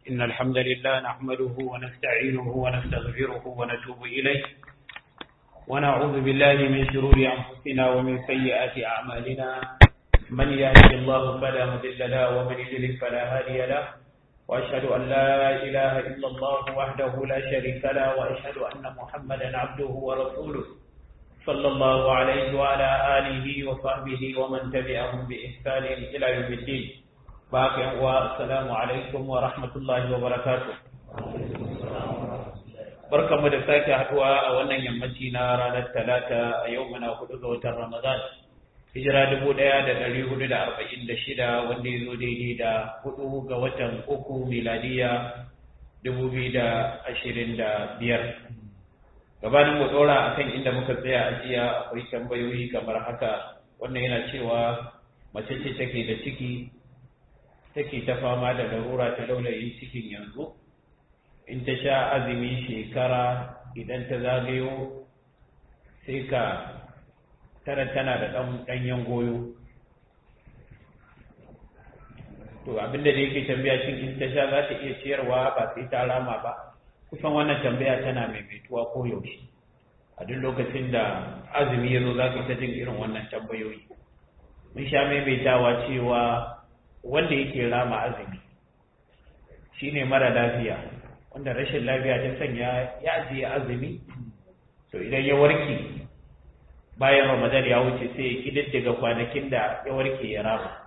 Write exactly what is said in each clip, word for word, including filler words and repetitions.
إن الحمد لله نحمده ونستعينه ونستغفره ونتوب إليه ونعوذ بالله من شرور أنفسنا ومن سيئات أعمالنا من يهده الله فلا مضل له ومن يضلل فلا هادي له وأشهد أن لا إله إلا الله وحده لا شريك له وأشهد أن محمدا عبده ورسوله صلى الله عليه وعلى آله وصحبه ومن تبعهم بإحسان إلى يوم الدين. باقي والسلام عليكم ورحمة الله وبركاته. barkanmu da sake haduwa a wannan yammaci na ranar talata a yau muna hudu ga watan Ramadan. Hijira dubu ɗaya da ɗari hudu da arba'in da shida wanda ya zo daidai da hudu ga watan uku miladiya dubu biyu da ashirin da biyar. Gabanin mu ɗora akan inda muka tsaya a jiya akwai tambayoyi kamar haka. Wannan yana cewa mace ce take da ciki take ta fama da larura ta laulayin cikin yanzu. In ta sha azumi shekara idan ta zagayo sai ka tara tana da ɗan ɗanyen goyo. To abinda da yake tambaya shin in ta sha za ta iya ciyarwa ba sai ta rama ba. Kusan wannan tambaya tana maimaituwa ko yaushe. A duk lokacin da azumi ya zo za ka ta jin irin wannan tambayoyi. Mun sha maimaitawa cewa wanda yake rama azumi shine mara lafiya. Wanda rashin lafiya ta sanya ya ajiye azumi, to idan ya warke bayan Ramadan ya wuce sai ya kididdiga kwanakin da ya warke ya rama.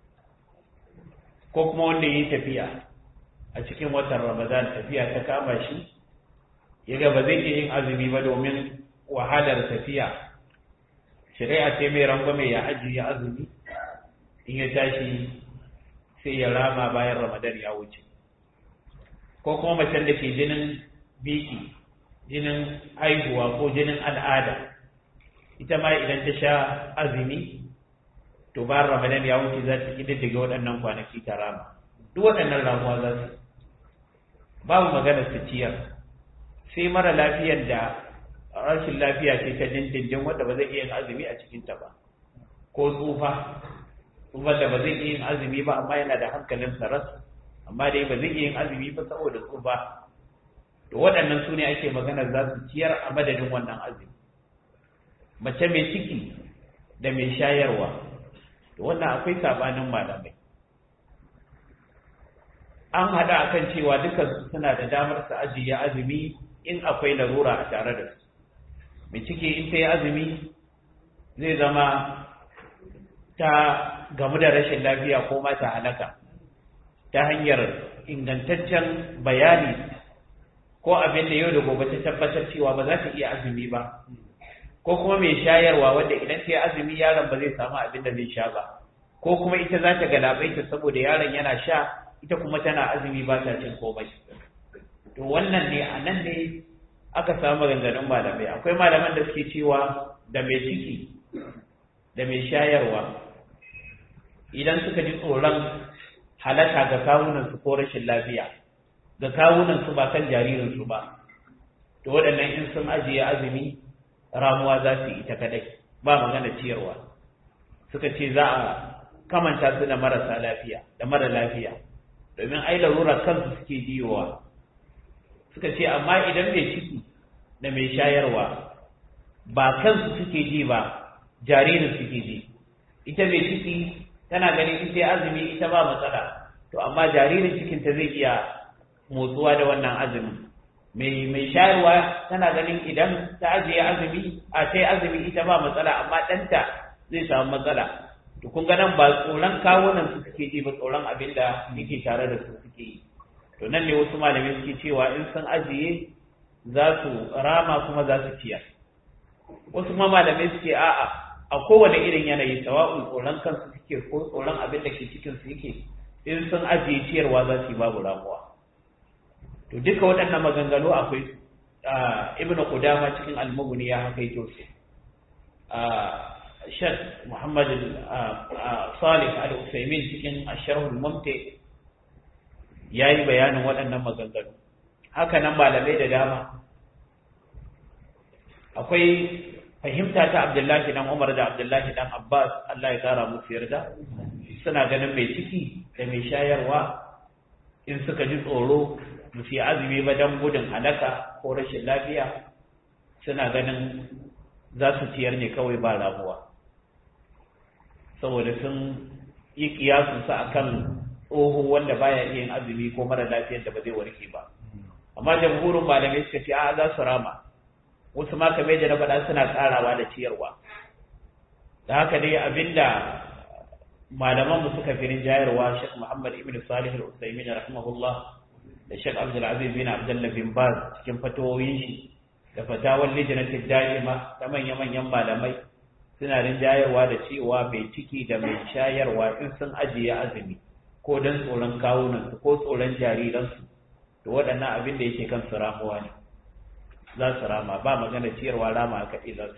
Ko kuma wanda ya yi tafiya a cikin watan Ramadan tafiya ta kama shi, ya ga ba zai iya yin azumi ba domin wahalar tafiya, shari'a ce mai rangwame ya ajiye azumi, in ya tashi sai ya rama bayan Ramadan ya wuce. Ko kuma macen da ke jinin biki, jinin haihuwa ko jinin al'ada, ita ma idan ta sha azumi to bayan Ramadan ya wuce za ta ƙididdiga waɗannan kwanaki ta rama. Duk waɗannan ramuwa za su babu magana su ciyar, sai mara lafiyar da rashin lafiya ce ta dindindin wanda ba zai iya yin azumi a cikinta ba, ko tsufa tsufar da ba zai iya yin azumi ba amma yana da hankalin saras, amma dai ba zai iya yin azumi ba saboda tsufa. To waɗannan su ne ake maganar za su ciyar a madadin wannan azumi. Mace mai ciki da mai shayarwa, to wannan akwai sabanin malamai. An haɗa akan cewa dukansu suna da damar su ajiye azumi in akwai larura a tare da su. Mai ciki in ta yi azumi zai zama ta gamu da rashin lafiya ko ma ta halaka ta hanyar ingantaccen bayani ko abin da yau da gobe ta tabbatar cewa ba za ta iya azumi ba, ko kuma mai shayarwa wanda idan ta yi azumi yaron ba zai samu abin da zai sha ba, ko kuma ita za ta galabaita saboda yaron yana sha ita kuma tana azumi ba ta cin komai. To wannan ne a nan ne aka samu maganganun malamai. Akwai malaman da suke cewa da mai ciki da mai shayarwa idan suka ji tsoron halaka ga kawunansu ko rashin lafiya ga kawunansu ba kan jaririnsu ba, to waɗannan in sun ajiye azumi ramuwa za su yi ita kadai, ba magana ciyarwa. Suka ce za a kamanta su da marasa lafiya da mara lafiya, domin ai larura kansu suke jiyowa. Suka ce amma idan mai ciki da mai shayarwa ba kansu suke ji ba, jaririn suke ji. Ita mai ciki tana ganin ita azumi ita ba matsala, to amma jaririn cikinta zai iya motsuwa da wannan azumin. Mai mai shayarwa tana ganin idan ta ajiye azumi a sai azumi ita ba matsala, amma ɗanta zai samu matsala. To kun ga nan ba tsoron kawunan su suke ji ba, tsoron abin da yake tare da su suke yi. To nan ne wasu malamai suke cewa in sun ajiye za su rama kuma za su ciyar. Wasu kuma malamai suke a'a a kowane irin yanayi, sawa'un tsoron kansu suke ko tsoron abin da ke cikin su yake, in sun ajiye ciyarwa za su yi babu ramuwa. To duka waɗannan maganganu akwai Ibn Qudama cikin Al-Mughni ya hakaito su. Sheikh Muhammad Salih Al-Utsaimin cikin Asharh Al-Mumti yayi bayanin waɗannan maganganu. Haka nan malamai da dama akwai fahimta ta Abdullahi dan Umar da Abdullahi dan Abbas, Allah ya kara musu yarda, suna ganin mai ciki da mai shayarwa in suka ji tsoro ba su yi azumi ba don gudun halaka ko rashin lafiya suna ganin za su ciyar ne kawai ba ramuwa saboda sun yi kiyasunsa a kan tsoho wanda baya iya yin azumi ko mara lafiyar da ba zai warke ba amma jamhurin malamai suka ce a za su rama wasu ma kamar da na faɗa suna ƙarawa da ciyarwa da haka dai abinda malaman mu suka fi rinjayarwa Sheikh Muhammad ibn Salih al-Utsaimin rahimahullah da Sheikh Abdul Aziz bin Abdullah bin Baz cikin fatawoyin shi da fatawar lijnatul da'ima ta manyan manyan malamai suna rinjayarwa da cewa mai ciki da mai shayarwa in sun ajiye azumi ko dan tsoron kawunan su ko tsoron jariran su to waɗannan abin da yake kan su ramuwa ne za su rama ba magana ciyarwa rama aka ɗi za su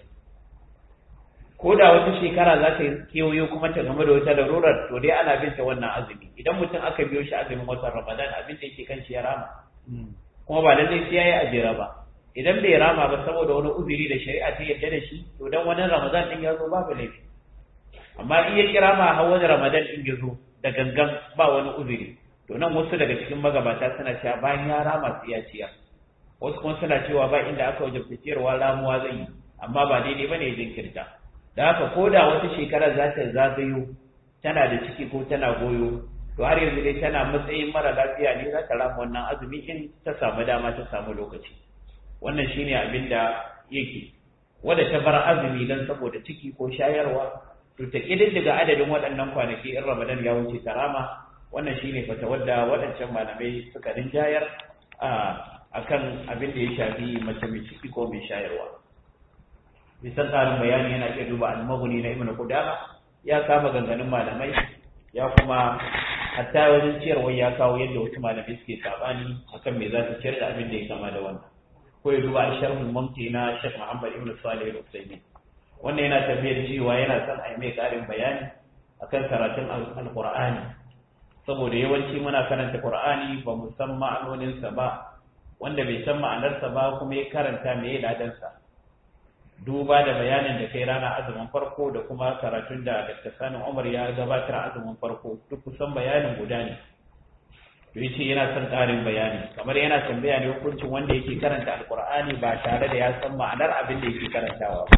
ko da wata shekara za ta kewayo kuma ta game da wata larurar to dai ana binta wannan azumi idan mutum aka biyo shi azumin watan ramadan abin da yake kan shi ya rama kuma ba lallai sai yayi ajira ba idan bai rama ba saboda wani uzuri da shari'a ta yarda da shi to dan wani ramadan din ya zo babu laifi amma in ya kira ma har wani ramadan din ya zo da gangan ba wani uzuri to nan wasu daga cikin magabata suna cewa bayan ya rama su iya ciya wasu kuma suna cewa ba inda aka wajabta ciyarwa ramuwa zai yi amma ba daidai bane ya jinkirta da haka ko da wata shekara za ta zagayo tana da ciki ko tana goyo to har yanzu dai tana matsayin mara lafiya ne za ta rama wannan azumi in ta samu dama ta samu lokaci wannan shine abin da yake wanda ta bar azumi dan saboda ciki ko shayarwa to ta kididdiga adadin waɗannan kwanaki in Ramadan ya wuce ta rama wannan shine fata wadda waɗancan malamai suka rinjayar a akan abin da ya shafi mace mai ciki ko mai shayarwa bisan tsarin bayani yana iya duba al-Mughni na Ibn Qudama ya kama ganganin malamai ya kuma hatta wajen ciyarwa ya kawo yadda wasu malamai suke sabani akan me za su ciyar da abin da ya kama da wannan ko ya duba al-Sharh al-Mumti na Sheikh Muhammad Ibn Salih al-Utsaimin wannan yana tafiyar cewa yana son a yi mai ƙarin bayani akan karatun al-Qur'ani saboda yawanci muna karanta Qur'ani ba mu san ma'anoninsa ba wanda bai san ma'anarsa ba kuma ya karanta me ya ladansa duba da bayanin da kai rana azumin farko da kuma karatun da Dr. Sani Umar ya gabatar azumin farko duk kusan bayanin guda ne to yace yana son ƙarin bayani kamar yana tambaya ne hukuncin wanda yake karanta alqur'ani ba tare da ya san ma'anar abin da yake karantawa ba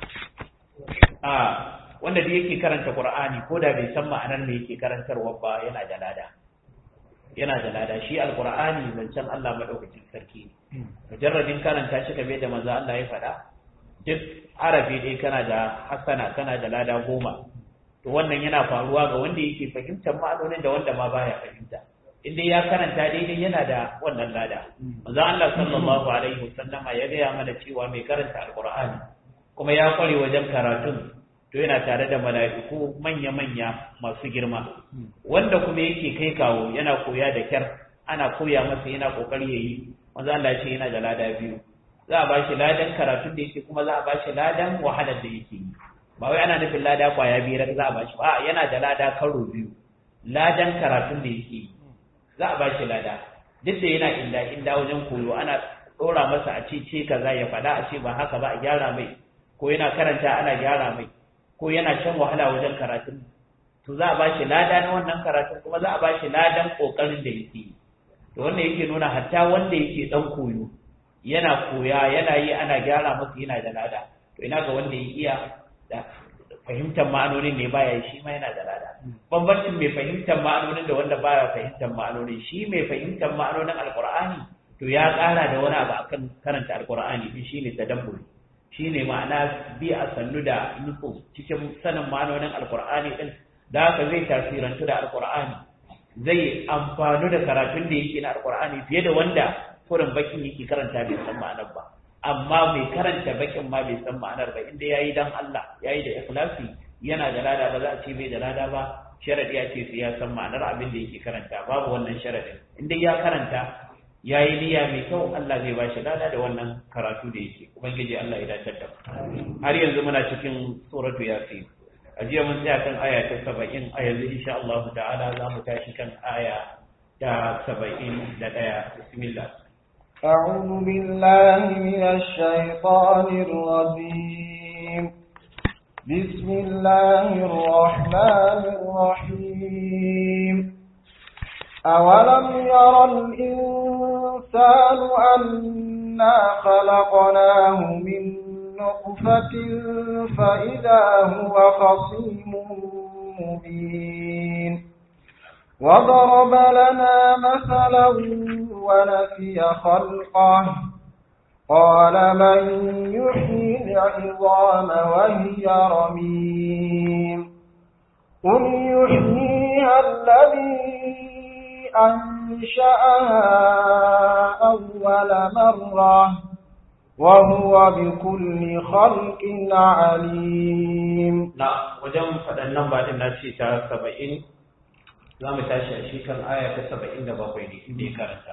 a wanda da yake karanta qur'ani ko da bai san ma'anar me yake karantarwa ba yana da lada yana da lada shi alqur'ani zancen Allah madaukakin sarki mujarradin karanta shi kamar da manzo Allah ya faɗa duk arabi dai kana da hasana kana da lada goma to wannan yana faruwa ga wanda yake fahimtar ma'anonin da wanda ma baya fahimta inda ya karanta daidai yana da wannan lada manzo Allah sallallahu alaihi wasallama ya ga mana cewa mai karanta alqur'ani kuma ya kware wajen karatun to yana tare da mala'iku manya manya masu girma wanda kuma yake kai kawo yana koya da kyar ana koya masa yana kokari yayi manzo Allah ya ce yana da lada biyu za a ba shi ladan karatun da yake kuma za a ba shi ladan wahalar da yake yi ba wai ana nufin lada kwaya biyar za a ba shi ba yana da lada karo biyu ladan karatun da yake yi za a ba shi lada duk da yana inda inda wajen koyo ana ɗora masa a ce ce kaza ya faɗa a ce ba haka ba a gyara mai ko yana karanta ana gyara mai ko yana shan wahala wajen karatun to za a ba shi lada na wannan karatun kuma za a ba shi ladan ƙoƙarin da yake yi to wannan yake nuna hatta wanda yake ɗan koyo yana koya yana yi ana gyara masa yana da lada to ina ga wanda ya iya da fahimtar ma'anonin ne baya yi shi ma yana da lada bambancin mai fahimtar ma'anonin da wanda baya fahimtar ma'anonin shi mai fahimtar ma'anonin alqur'ani to ya ƙara da wani abu akan karanta alqur'ani din shine tadabbur shine ma'ana bi a sannu da nutsu cikin sanin ma'anonin alqur'ani din da haka zai tasirantu da alqur'ani zai amfanu da karatun da yake na alqur'ani fiye da wanda kurin bakin yake karanta bai san ma'anar ba amma mai karanta bakin ma bai san ma'anar ba inda yayi dan Allah yayi da ikhlasi yana da lada ba za a ce bai da lada ba sharadi ya ce sai ya san ma'anar abin da yake karanta babu wannan sharadin inda ya karanta yayi niyya mai kyau Allah zai bashi lada da wannan karatu da yake ubangiji Allah ya dace da har yanzu muna cikin suratu yasin a jiya mun tsaya kan aya ta saba'in a yanzu insha Allah ta'ala za mu tashi kan aya ta saba'in da ɗaya bismillah أعوذ بالله من الشيطان الرجيم بسم الله الرحمن الرحيم أولم ير الإنسان أنا خلقناه من نطفة فإذا هو خصيم مبين وضرب لنا مثلا ونسي خلقه قال من يحيي العظام وهي رميم قل يحييها الذي أنشأها أول مرة وهو بكل خلق عليم. نعم وجم فدنن بعد الناس تا سبعين zamu tashi a shi kan aya ta saba'in da bakwai ne inda ya karanta.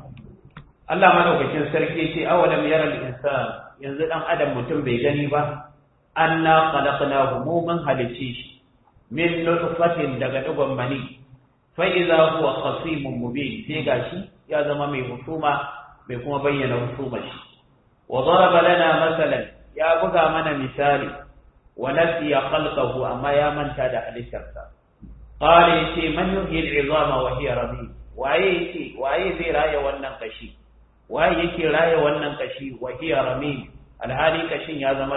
Allah madaukakin sarki ce awalam yara al-insan yanzu dan adam mutum bai gani ba anna khalaqnahu mu man halice shi min nutfatin daga dugon mani fa idza huwa khasimun mubin sai gashi ya zama mai husuma bai kuma bayyana husumar shi wa daraba lana masalan ya buga mana misali wa nasiya khalqahu amma ya manta da halittarsa qala yace man yuhyi al-'izama wa hiya ramim waye yake waye zai raya wannan kashi waye yake raya wannan kashi wa hiya ramim alhali kashin ya zama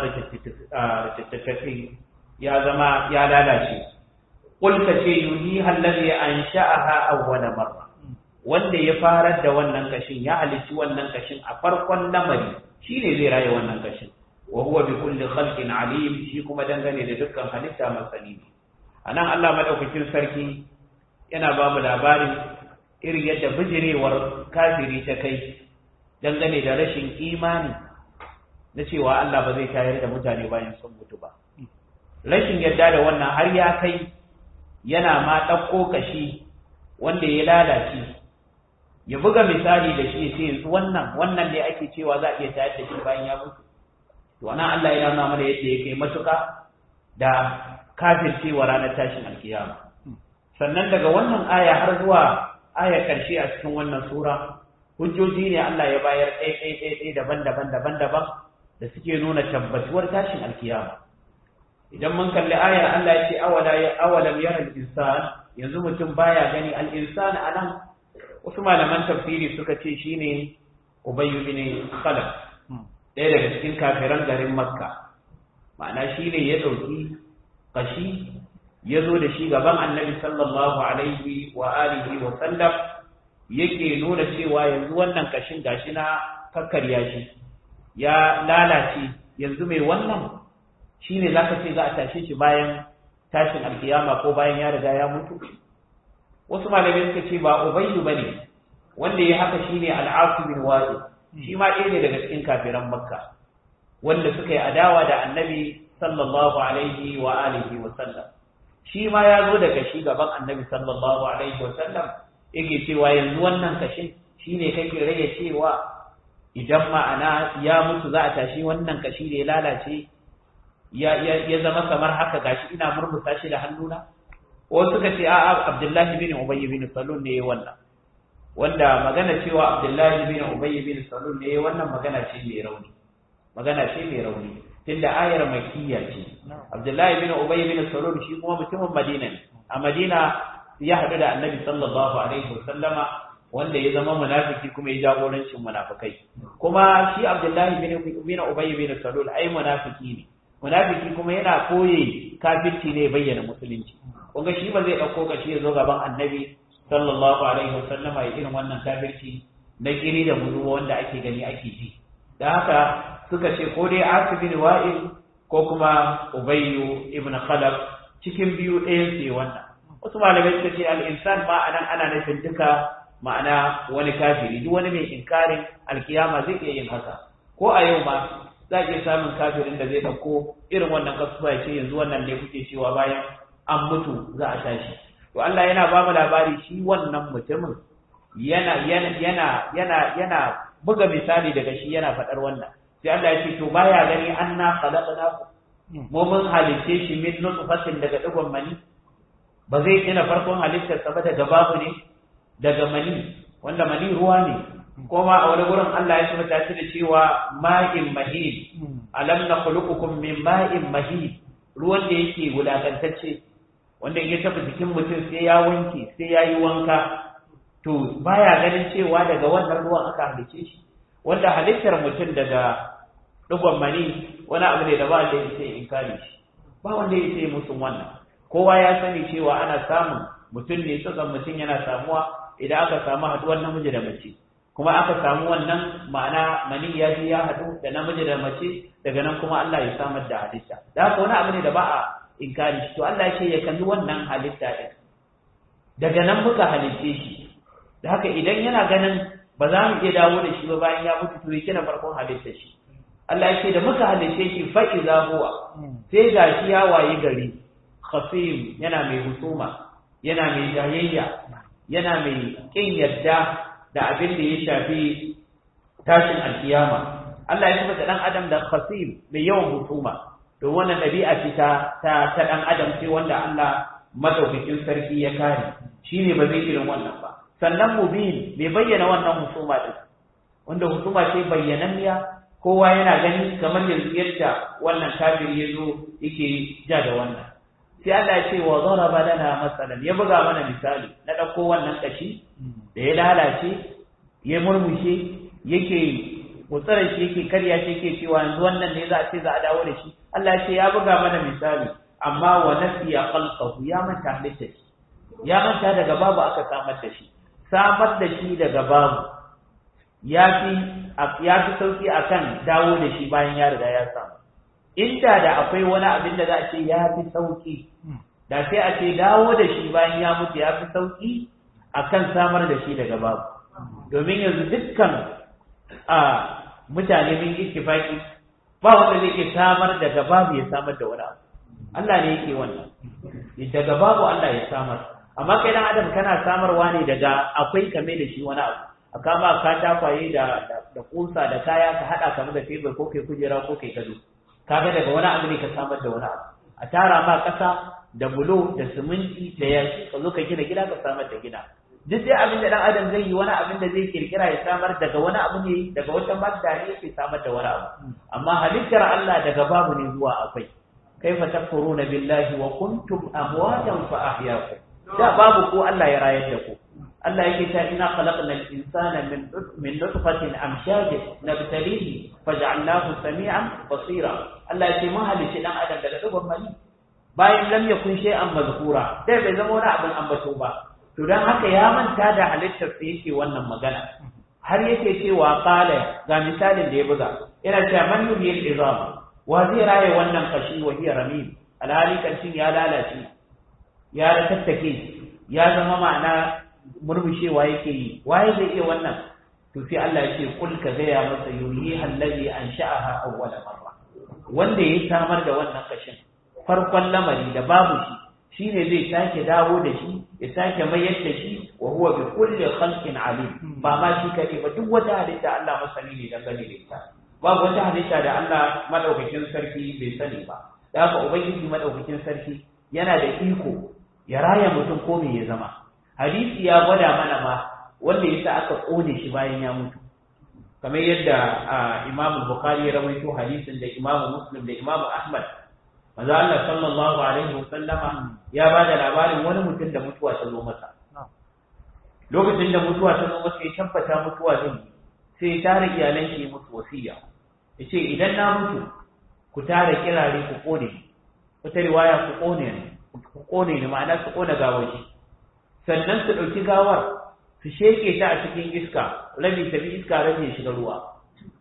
ritattafe ya zama ya lalace qul kace yuhiha alladhi ansha'aha awwala marra wanda ya farar da wannan kashin ya halici wannan kashin a farkon lamari shine zai raya wannan kashin wa huwa bi kulli khalqin alim shi kuma dangane da dukkan halitta masani ne anan Allah madaukakin sarki yana ba mu labarin irin yadda bijirewar kafiri ta kai dangane da rashin imani na cewa Allah ba zai tayar da mutane bayan sun mutu ba rashin yadda da wannan har ya kai yana ma ɗauko kashi wanda ya lalace ya buga misali da shi sai yanzu wannan wannan ne ake cewa za a iya tayar da shi bayan ya mutu to wannan Allah ya nuna mana yadda ya kai matuƙa da kafircewa ranar tashin alkiyama sannan daga wannan aya har zuwa ayar karshe a cikin wannan sura hujjoji ne Allah ya bayar ɗaya ɗaya ɗaya daban-daban daban-daban da suke nuna tabbatuwar tashin alkiyama idan mun kalli ayar Allah ya ce awala ya awalam yara al-insan yanzu mutum baya gani al-insan anan wasu malaman tafsiri suka ce shine Ubay bin Khalaf ɗaya daga cikin kafiran garin Makka ma'ana shine ya dauki kashi ya zo da shi gaban Annabi sallallahu alaihi wa alihi wa sallam yake nuna cewa yanzu wannan kashin gashi na kakkarya shi ya lalace yanzu mai wannan shine zaka ce za a tashe shi bayan tashin alkiyama ko bayan ya riga ya mutu wasu malamai suka ce ba Ubayyu bane wanda ya haka shine al-Asim bin Wa'il shi ma ɗaya ne daga cikin kafiran Makka wanda suka yi adawa da Annabi sallallahu alaihi wa alihi wa sallam shi ma ya zo daga shi gaban Annabi sallallahu alaihi wa sallam yake cewa yanzu wannan kashin shine kake rage cewa idan ma'ana ya mutu za a tashi wannan kashi da ya lalace ya ya zama kamar haka gashi ina murmusa shi da hannuna wasu suka ce a'a Abdullahi bin Ubay bin Salul ne wannan wanda magana cewa Abdullahi bin Ubay bin Salul ne wannan magana ce mai rauni magana ce mai rauni tunda ayar makiyya ce Abdullahi bin Ubay bin Salul shi kuma mutumin Madina ne a Madina ya haɗu da Annabi sallallahu alaihi wasallama wanda ya zama munafiki kuma ya jagorancin munafikai kuma shi Abdullahi bin Ubay bin Salul ai munafiki ne munafiki kuma yana koye kafirci ne bayyana musulunci kunga shi ba zai dauko kashi ya zo gaban Annabi sallallahu alaihi wasallama ya irin wannan kafirci na kiri da muzu wanda ake gani ake ji da haka suka ce ko dai Asim bin Wa'il ko kuma Ubayy ibn Khalaf cikin biyu ɗayan sai wannan wasu malamai suka ce al-insan ma anan ana nufin duka ma'ana wani kafiri duk wani mai inkarin alkiyama zai iya yin haka ko a yau ma za a iya samun kafirin da zai dauko irin wannan kasuwa ya ce yanzu wannan ne kuke cewa bayan an mutu za a tashi to Allah yana ba mu labari shi wannan mutumin yana yana yana yana yana buga misali daga shi yana faɗar wannan sai Allah ya ce to baya gani anna khalaqnaku mu mun halice shi min nutfatin daga digon mani ba zai ina farkon halittar sa ba daga babu ne daga mani wanda mani ruwa ne kuma a wani gurin Allah ya shirta shi da cewa ma'in mahin alam nakhluqukum min ma'in mahin ruwan da yake wulakantacce wanda in ya tafi jikin mutum sai ya wanke sai ya yi wanka to baya ganin cewa daga wannan ruwan aka halice shi, wanda halittar mutum daga dugon mani wani abu ne da ba wanda ya ce inkari shi, ba wanda ya ce musun wannan. Kowa ya sani cewa ana samun mutum ne tsakan mutum yana samuwa idan aka samu haduwar namiji da mace, kuma aka samu wannan ma'ana mani ya ji ya haɗu da namiji da mace, daga nan kuma Allah ya samar da halitta. Da haka wani abu ne da ba a inkari shi, to Allah ya ce ya kalli wannan halitta ɗin, daga nan muka halitte shi. Da haka idan yana ganin ba za mu iya dawo da shi ba bayan ya mutu, to yake na farkon halitta shi. Allah ya ce da muka halitte shi fa iza huwa, sai gashi ya wayi gari khasim, yana mai husuma, yana mai jayayya, yana mai kin yadda da abin da ya shafi tashin alkiyama. Allah ya tabbata dan adam da khasim, mai yawan husuma. To wannan dabi'a ce ta ta dan adam sai wanda Allah madaukakin sarki ya kare, shine ba zai irin wannan ba. Sannan mubin, bai bayyana wannan husuma din, wanda husuma ce bayyananniya, kowa yana gani kamar yanzu yadda wannan kafiri ya zo yake ja da wannan. Sai Allah ya ce wa zaraba lana masalan, ya buga mana misali na dauko wannan kashi da ya lalace, ya murmushe, yake mutsarar shi, yake karya shi, yake cewa yanzu wannan ne za a ce za a dawo da shi. Allah ya ce ya buga mana misali, amma wa nasiya khalqahu, ya manta halitta shi, ya manta daga babu aka samar da shi. Samar da shi daga babu ya fi ya fi sauki akan dawo da shi bayan ya riga ya samu. Inda da akwai wani abin da za a ce ya fi sauki, da sai a ce dawo da shi bayan ya mutu ya fi sauki akan samar da shi daga babu. Domin yanzu dukkan a mutane mun ittifaki ba wanda zai iya samar daga babu ya samar da wani abu. Allah ne yake wannan. Daga babu Allah ya samar. Amma kai dan adam kana samarwa ne daga akwai kame da shi wani abu. A kama ka takwaye da da kusa da kaya ka hada kamar da tebur ko kai kujera ko kai gado. Kaga daga wani abu ne ka samar da wani abu. A tara ma kasa da bulo da siminti da yashi ka zo ka gina gida ka samar da gida. Duk dai abin da dan adam zai yi, wani abin da zai kirkira ya samar daga wani abu ne, daga wata madda ne yake samar da wani abu. Amma halittar Allah daga babu ne zuwa akwai. Kaifa takfuruna billahi wa kuntum amwatan fa ahyaakum. Da babu ko Allah ya rayar da ku. Allah yake ta ina khalaqnal insana min min nutfatin amshajin nabtalihi faj'alnahu sami'an basira. Allah yake mun halice dan adam daga dugon mali, bayan lam yakun shay'an mazkura, dai bai zama wani abin ambato ba. To dan haka ya manta da halittar sa yake wannan magana, har yake cewa qala, ga misalin da ya buga, yana cewa man yuhyil izam, wa zai raye wannan kashi wa hiya ramim, alhali kashin ya lalace, ya tattake, ya zama ma'ana murmushewa yake yi, waye zai iya wannan? To sai Allah ya ce kul ka gaya masa yuhi allazi ansha'aha awwala marra, wanda ya samar da wannan kashin farkon lamari da babu shi, shine zai sake dawo da shi, ya sake mayar da shi, wa huwa bi kulli khalqin alim. Ba ma shi kadai ba, duk wata halitta Allah masani ne dangane da ita, babu wata halitta da Allah madaukakin sarki bai sani ba. Da haka ubangiji madaukakin sarki yana da iko ya raya mutum ko me ya zama. Hadisi ya gwada mana ma wanda yasa aka kone shi bayan ya mutu, kamar yadda Imam Bukhari ya rawaito hadisin da Imam Muslim da Imam Ahmad. Manzo Allah sallallahu alaihi wasallama ya bada labarin wani mutum da mutuwa ta zo masa. Lokacin da mutuwa ta zo masa ya tabbata mutuwa zai, sai ya tare iyalan shi musu wasiya. Yace idan na mutu ku tare kirare ku kone. Wata riwaya ku kone ne. Ku kone ne ma'ana su kona gawar shi. Sannan su ɗauki gawar su sheke ta a cikin iska, rabi ta bi iska, rabi ya shiga ruwa.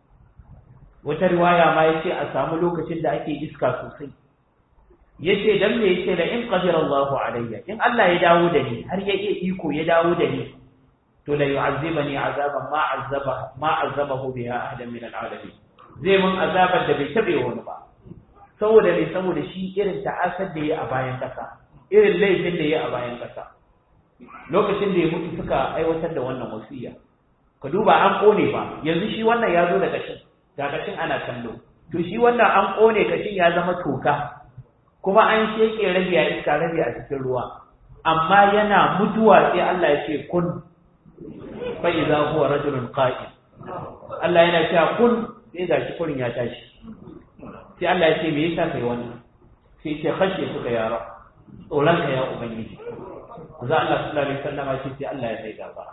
Wata riwaya ma yace a samu lokacin da ake iska sosai. Yace dan me yace la in qadara Allahu alayya, in Allah ya dawo da ni, har ya iya iko ya dawo da ni, to la yu'azzibani azaban ma azaba ma azabahu biha ahadan min al'alamin. Zai mun azabar da bai tabe wani ba. Saboda ne saboda shi irin ta'asar da yayi a bayan kasa, irin laifin da yayi a bayan kasa. Lokacin da ya mutu suka aiwatar da wannan wasiya. Ka duba an kone ba, yanzu shi wannan ya zo da kashin, ga kashin ana kallo. To shi wannan an kone kashin ya zama toka, kuma an sheke rabi a iska, rabi a cikin ruwa. Amma yana mutuwa sai Allah ya ce kun, fa idza huwa rajulun qa'im. Allah yana cewa kun, sai ga shi kurin ya tashi. Sai Allah ya ce me yasa kai wannan? Sai ce khashe suka yara, tsoron ka ya ubangiji. manzo Allah sallallahu alaihi wasallam ya ce Allah ya sai gaba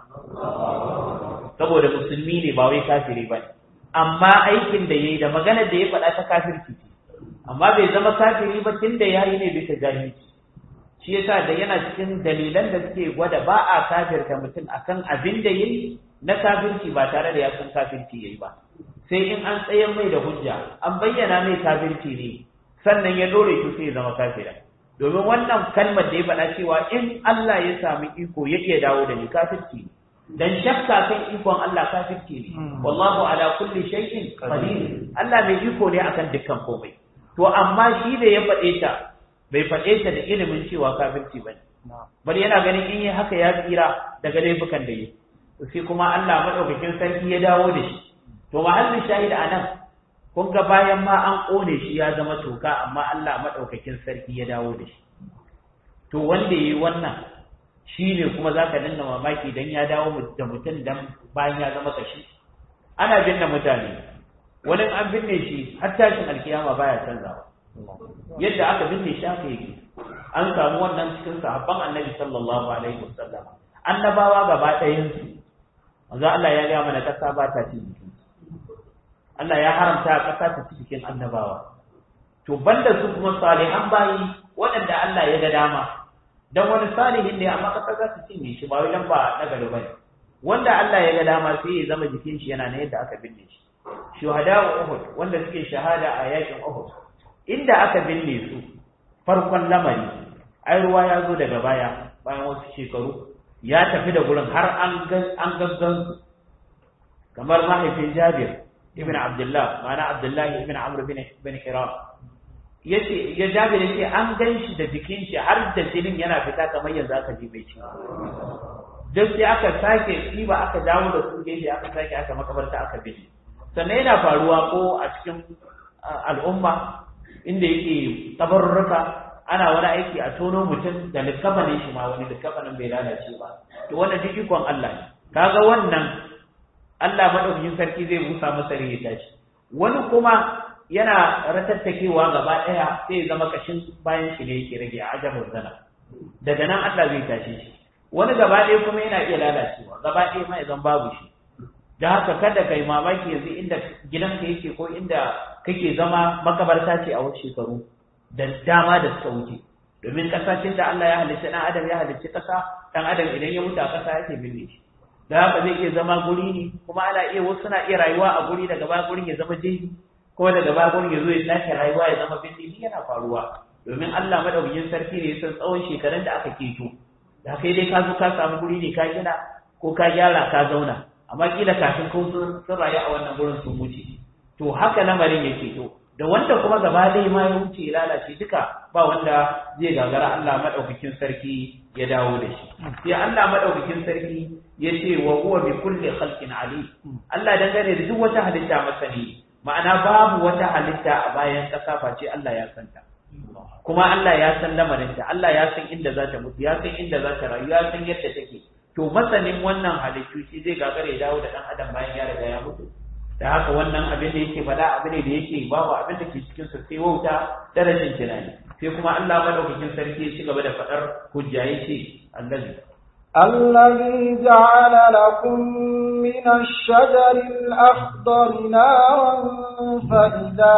saboda musulmi ne ba wai kafiri bane amma aikin da yayi da magana da ya faɗa ta kafirci amma bai zama kafiri ba tunda yayi ne bisa jahilci shi yasa da yana cikin dalilan da suke gwada ba a kafirta mutum akan abin da yayi na kafirci ba tare da ya san kafirci yayi ba sai in an tsayar mai da hujja an bayyana mai kafirci ne sannan ya dore shi sai ya zama kafira domin wannan kalmar da ya faɗa cewa in Allah ya sami iko ya iya dawo da ni kafirci ne dan shakka kan ikon Allah kafirci ne wallahu ala kulli shay'in qadir Allah mai iko ne akan dukkan komai to amma shi da ya faɗe ta bai faɗe ta da ilimin cewa kafirci bane bari yana ganin in yi haka ya tsira daga laifukan da yi sai kuma Allah madaukakin sarki ya dawo da shi to mahallin shahida anan kun ga bayan ma an kone shi ya zama toka amma Allah madaukakin sarki ya dawo da shi to wanda yayi wannan shine kuma zaka dinga mamaki dan ya dawo da mutum dan bayan ya zama kashi ana binne mutane wani an binne shi har tashin alkiyama baya canzawa yadda aka binne shi aka yake an samu wannan cikin sahabban annabi sallallahu alaihi wasallam annabawa gaba ɗayan su manzo Allah ya ga mana kasa ba ta ci Allah ya haramta kasa ta ci cikin annabawa to banda su kuma salihan bayi waɗanda Allah ya ga dama dan wani salihin ne amma kasa za ta cinye shi ba wai dan ba na gari bane wanda Allah ya ga dama sai ya zama jikin shi yana ne yadda aka binne shi shuhada Uhud wanda suke shahada a yakin Uhud inda aka binne su farkon lamari ai ruwa ya zo daga baya bayan wasu shekaru ya tafi da gurin har an an gaggan su kamar mahaifin Jabir ibn Abdullah ma'ana Abdullah ibn Amr bin bin Hiram yace ya Jabir yace an ganshi da jikin shi har da jinin yana fita kamar yanzu aka ji bai ci dan sai aka sake diba aka dawo da su gefe aka sake aka makabarta aka binne sannan yana faruwa ko a cikin al'umma inda yake tabarruka ana wani aiki a tono mutum da likafanin shi ma wani likafanin bai lalace ba to wannan duk ikon Allah ne kaga wannan Allah madaukakin sarki zai busa masa rai ya tashi wani kuma yana ratattakewa gaba daya sai ya zama kashin bayan shi ne yake rage a ajabul zana daga nan Allah zai tashi shi wani gaba daya kuma yana iya lalacewa gaba daya ma idan babu shi da haka kada kai mamaki yanzu inda gidanka yake ko inda kake zama makabarta ce a wasu shekaru da dama da suka wuce domin kasashen da Allah ya halicci dan adam ya halicci kasa dan adam idan ya mutu a kasa yake binne shi da haka zai iya zama guri ne kuma ana iya wasu na iya rayuwa a guri daga baya gurin ya zama jeji ko daga baya gurin ya zo ya sake rayuwa ya zama binne ni yana faruwa domin Allah madaukakin sarki ne ya san tsawon shekarun da aka keto da kai dai ka zo ka samu guri ne ka gina ko ka gyara ka zauna amma kila kafin kun sun rayu a wannan gurin sun wuce to haka lamarin yake to da wanda kuma gaba dai ma ya wuce ya lalace duka ba wanda zai gagara Allah madaukakin sarki ya dawo da shi sai Allah madaukakin sarki ya ce wa huwa bi kulli khalqin alim Allah dangane da duk wata halitta masani ma'ana babu wata halitta a bayan kasa face Allah ya santa kuma Allah ya san lamarinta Allah ya san inda za ta mutu ya san inda za ta rayu ya san yadda take to masanin wannan halittu shi zai gagare dawo da dan adam bayan ya riga ya mutu da haka wannan abin da yake faɗa abin da yake babu abin da ke cikin sa sai wauta da rashin tunani sai kuma Allah madaukakin sarki ya ci gaba da faɗar hujja yace allazi الذي جعل لكم من الشجر الأخضر نارا فإذا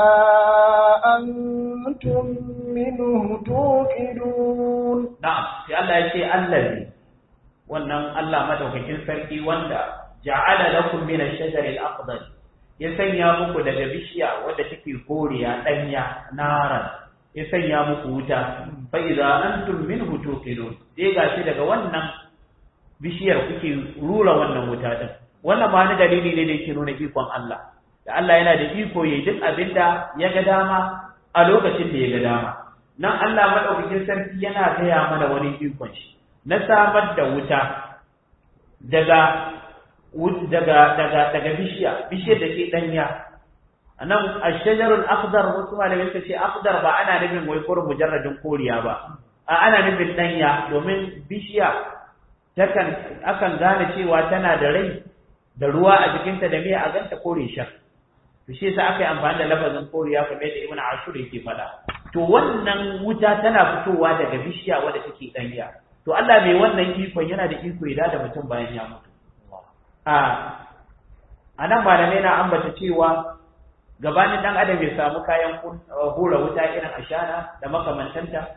أنتم منه توقدون نعم في الله يشيء الذي wannan Allah madaukakin sarki wanda ja'ala lakum min ash-shajar al-akhdar ya sanya muku daga bishiya wadda take koriya danya naran ya sanya muku wuta fa idza antum minhu tuqidun sai gashi daga wannan bishiyar kuke rura wannan wuta din wannan ba ni dalili ne da yake nuna ikon Allah da Allah yana da iko yayi duk abinda ya ga dama a lokacin da ya ga dama nan Allah madaukakin sarki yana gaya mana wani ikon shi na samar da wuta daga daga daga daga bishiya bishiyar da ke danya anan ash-shajarul akhdar wasu malamai suka ce akhdar ba ana nufin wai kurin mujarradin koriya ba a ana nufin danya domin bishiya takan akan gane cewa tana da rai da ruwa a jikinta da miya a ganta kore shar to shi yasa aka yi amfani da lafazin koriya kamar da Ibn Ashur yake faɗa to wannan wuta tana fitowa daga bishiya wadda take danya to Allah mai wannan ikon yana da iko ya da mutum bayan ya mutu a anan malamai na ambata cewa gabanin dan adam ya samu kayan hura wuta irin ashana da makamantanta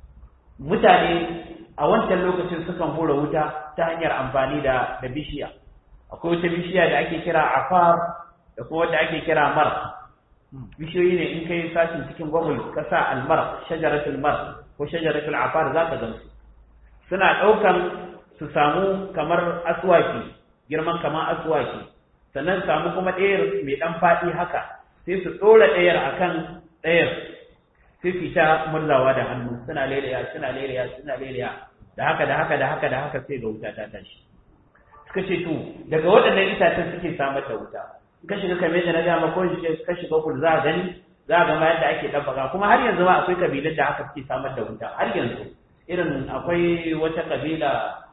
mutane a wancan lokacin sukan hura wuta ta hanyar amfani da da bishiya akwai wata bishiya da ake kira afar da kuma wanda ake kira mar bishiyoyi ne in kai sashin cikin gwamnati ka sa almar shajaratul mar ko shajaratul afar za ka gansu suna ɗaukan su samu kamar aswaki girman kamar aswaki sannan samu kuma ɗayar mai ɗan faɗi haka sai su ɗora ɗayar akan ɗayar sai su ta murzawa da hannu suna lelaya suna lelaya suna lelaya da haka da haka da haka da haka sai ga wuta ta tashi suka ce to daga waɗannan itacen suke samar da wuta ka shiga kamar yadda na ga ma ko ka shiga kul za a gani za a ga ma yadda ake ɗabbaka kuma har yanzu ma akwai kabilan da haka suke samar da wuta har yanzu irin akwai wata kabila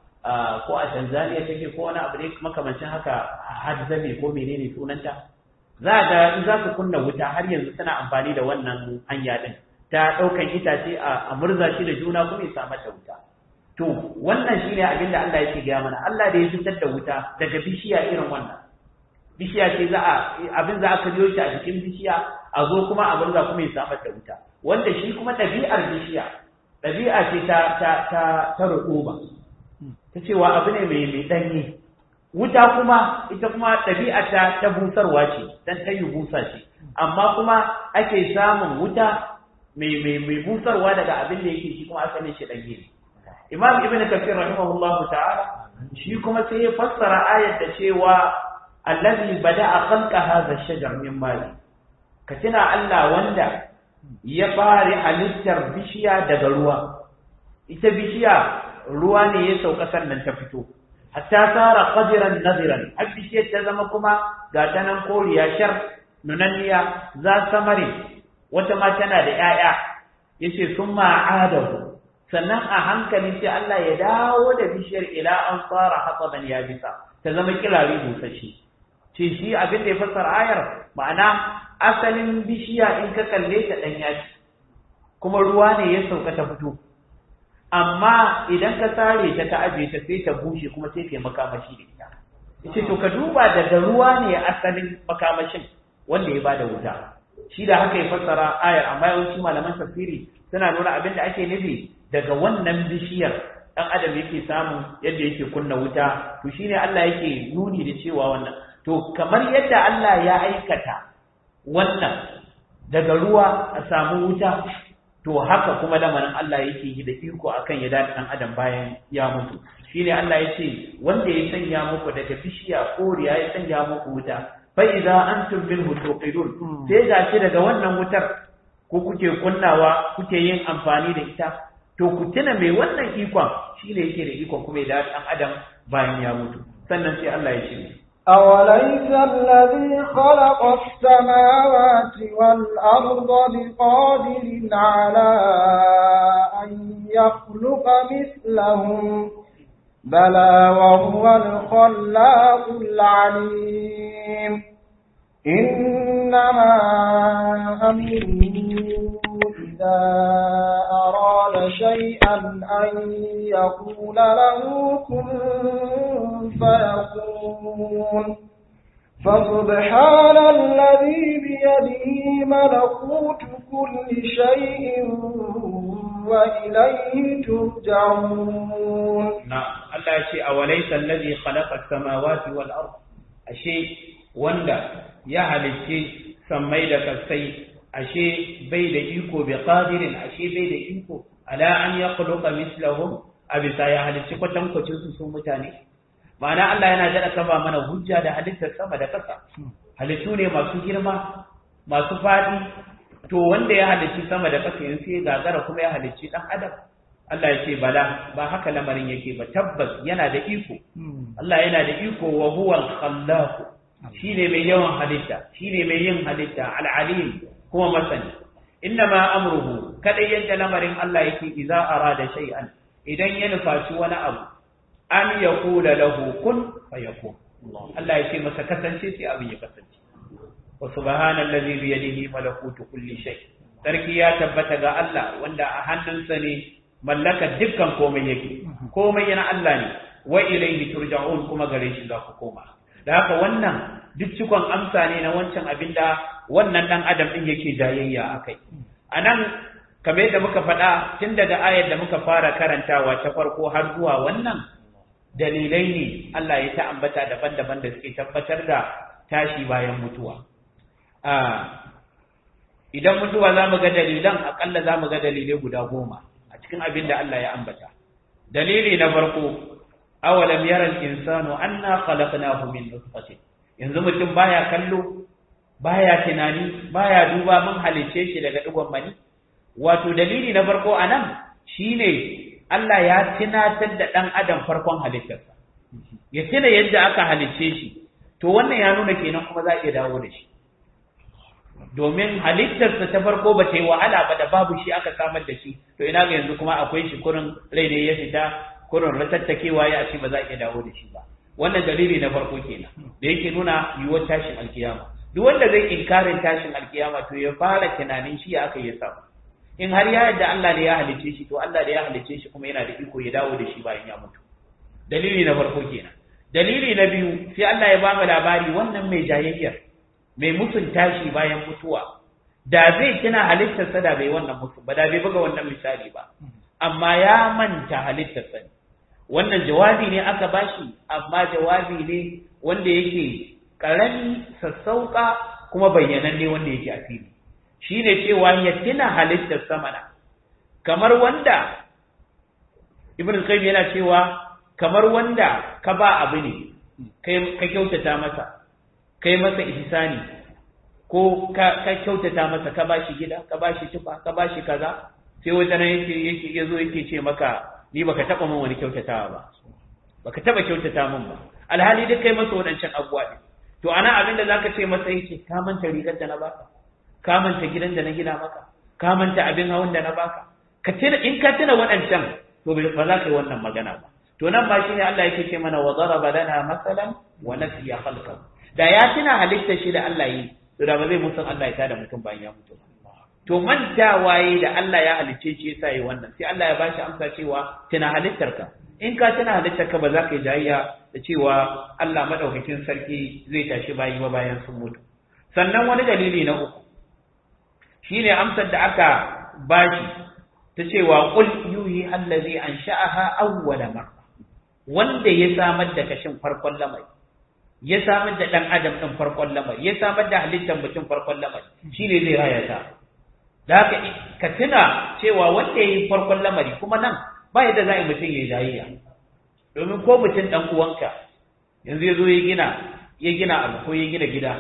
ko a Tanzania take ko wani abu ne makamancin haka hadzami ko menene sunanta za ga in za su kunna wuta har yanzu suna amfani da wannan hanya din ta ɗaukan itace a murza shi da juna kuma ya samar da wuta to wannan shine abin da Allah yake gaya mana Allah da ya fitar da wuta daga bishiya irin wannan bishiya ce za a abin za a kajo shi a cikin bishiya a zo kuma a murza kuma ya samar da wuta wanda shi kuma ɗabi'ar bishiya ɗabi'a ce ta ta ta ta rukuba ta cewa abu ne mai mai ɗanye wuta kuma ita kuma ɗabi'a ta ta busarwa ce dan ta yi busa ce amma kuma ake samun wuta mai mai mai busarwa daga abin da yake shi kuma asalin shi ɗanye ne Imam Ibn Kathir rahimahullah ta'ala shi kuma sai ya fassara ayat da cewa allazi bada'a khalqa hadha ash-shajar min mali ka tuna Allah wanda ya fari halittar bishiya daga ruwa ita bishiya ruwa ne ya sauka sannan ta fito hatta sara qadiran nadiran har bishiyar ta zama kuma ga tanan koriya shar nunanniya za samare wata ma tana da 'ya'ya yace summa adahu sannan a hankali sai Allah ya dawo da bishiyar ila an fara hataban yabisa ta zama kilari busashi ce shi abin da ya fassara ayar ma'ana asalin bishiya in ka kalle ta danya ce kuma ruwa ne ya sauka ta fito amma idan ka sare ta ka aje ta sai ta bushe kuma sai ta makamashi da ita yace to ka duba daga ruwa ne asalin makamashin wanda ya bada wuta shi da haka ya fassara ayar amma yawanci malaman tafsiri suna nuna abin da ake nufi daga wannan bishiyar dan adam yake samun yadda yake kunna wuta to shine Allah yake nuni da cewa wannan to kamar yadda Allah ya aikata wannan daga ruwa a samu wuta to haka kuma lamarin Allah yake yi da iko akan ya dada dan adam bayan ya mutu shine Allah yace wanda ya sanya muku daga bishiya koriya ya sanya muku wuta fa idza antum minhu tuqidun sai ga shi daga wannan wutar ko kuke kunnawa kuke yin amfani da ita to ku tuna mai wannan ikon shine yake da ikon kuma ya dada dan adam bayan ya mutu sannan sai Allah ya ce أوليس الذي خلق السماوات والأرض بقادر على أن يخلق مثلهم بلى وهو الخلاق العليم إنما أمره إذا أراد شيئا أن يقول له كن فيكون فسبحان الذي بيده ملكوت كل شيء وإليه ترجعون نعم الله يشيء أوليس الذي خلق السماوات والأرض الشيء وندا يهل الشيء سميد كالسيء الشيء بيد إيكو بقادر الشيء بيد إيكو على أن يخلق مثلهم أبي سيهل الشيء وتنكو جزء متاني ma'ana Allah yana jira kafa mana hujja da halittar sama da ƙasa halittu ne masu girma masu faɗi to wanda ya halicci sama da ƙasa yanzu sai gagara kuma ya halicci dan adam Allah ya ce bala ba haka lamarin yake ba tabbas yana da iko Allah yana da iko wa huwa al-khallaq shine mai yawan halitta shine mai yin halitta al-alim kuma masani innama amruhu kada yadda lamarin Allah yake idza arada shay'an idan ya nufaci wani abu an yaqula lahu kun fayakun Allah ya ce masa kasance sai abin ya kasance wa subhanallazi bi yadihi malakutu kulli shay sarki ya tabbata ga Allah wanda a hannunsa ne mallakar dukkan komai yake komai yana Allah ne wa ilayhi turja'un kuma gare shi za ku koma da haka wannan duk cikon amsa ne na wancan abinda wannan dan adam din yake jayayya akai anan kamar yadda muka faɗa tun daga ayar da muka fara karantawa ta farko har zuwa wannan dalilai ne Allah ya ta ambata daban-daban da suke tabbatar da tashi bayan mutuwa idan mutuwa za mu ga dalilan akalla za mu ga dalilai guda goma a cikin abin da Allah ya ambata dalili na farko awalam yara al-insanu anna khalaqnahu min nutfatin yanzu mutum baya kallo baya tunani baya duba mun halice shi daga digon mani wato dalili na farko anan shine Allah ya tunatar da dan adam farkon halittarsa ya tuna yadda aka halice shi to wannan ya nuna kenan kuma za a iya dawo da shi domin halittarsa ta farko ba ta yi wahala ba da babu shi aka samar da shi to ina ga yanzu kuma akwai shi kurin rai ne ya fita kurin ratattakewa ya ce ba za a iya dawo da shi ba wannan dalili na farko kenan da yake nuna yiwuwar tashin alkiyama duk wanda zai inkarin tashin alkiyama to ya fara tunanin shi aka yi samu in har ya yadda Allah ne ya halice shi to Allah da ya halice shi kuma yana da iko ya dawo da shi bayan ya mutu dalili na farko kenan dalili na biyu sai Allah ya ba mu labari wannan mai jayayyar mai mutunta shi bayan mutuwa da zai tuna halittarsa da bai wannan mutu ba da bai buga wannan misali ba amma ya manta halittarsa ne wannan jawabi ne aka bashi amma jawabi ne wanda yake karami sassauka kuma bayyananne wanda yake a fili shine cewa ya tuna halittarsa mana kamar wanda Ibn Qayyim yana cewa kamar wanda ka ba abu ne kai ka kyautata masa kai masa ihsani ko ka ka kyautata masa ka bashi gida ka bashi tufa ka bashi kaza sai wata nan yake yake yazo yake ce maka ni baka taba min wani kyautatawa ba baka taba kyautata min ba alhali duk kai masa wadancan abuwa din to ana abin da zaka ce masa yake ka manta rigar da na baka ka manta gidan da na gina maka ka manta abin hawan da na baka ka tuna in ka tuna wadancan to ba za ka yi wannan magana ba to nan ba shine Allah yake ce mana wa daraba lana masalan wa nasiya khalqahu da ya tuna halittar shi da Allah yi to da ba zai musan Allah ya tada mutum bayan ya mutu to mantawa yi da Allah ya halicce shi yasa yi wannan sai Allah ya bashi amsa cewa tuna halittarka in ka tuna halittarka ba za ka yi jayayya da cewa Allah madaukakin sarki zai tashi bayi ba bayan sun mutu sannan wani dalili na uku shine amsar da aka bashi ta cewa qul yuhi allazi ansha'aha awwala marra wanda ya samar da kashin farkon lamari ya samar da dan adam din farkon lamari ya samar da halittar mutum farkon lamari shine zai raya ta da haka ka tuna cewa wanda yayi farkon lamari kuma nan ba yadda za a yi mutum ya jayayya domin ko mutum dan uwanka yanzu ya zo ya gina ya gina abu ko ya gina gida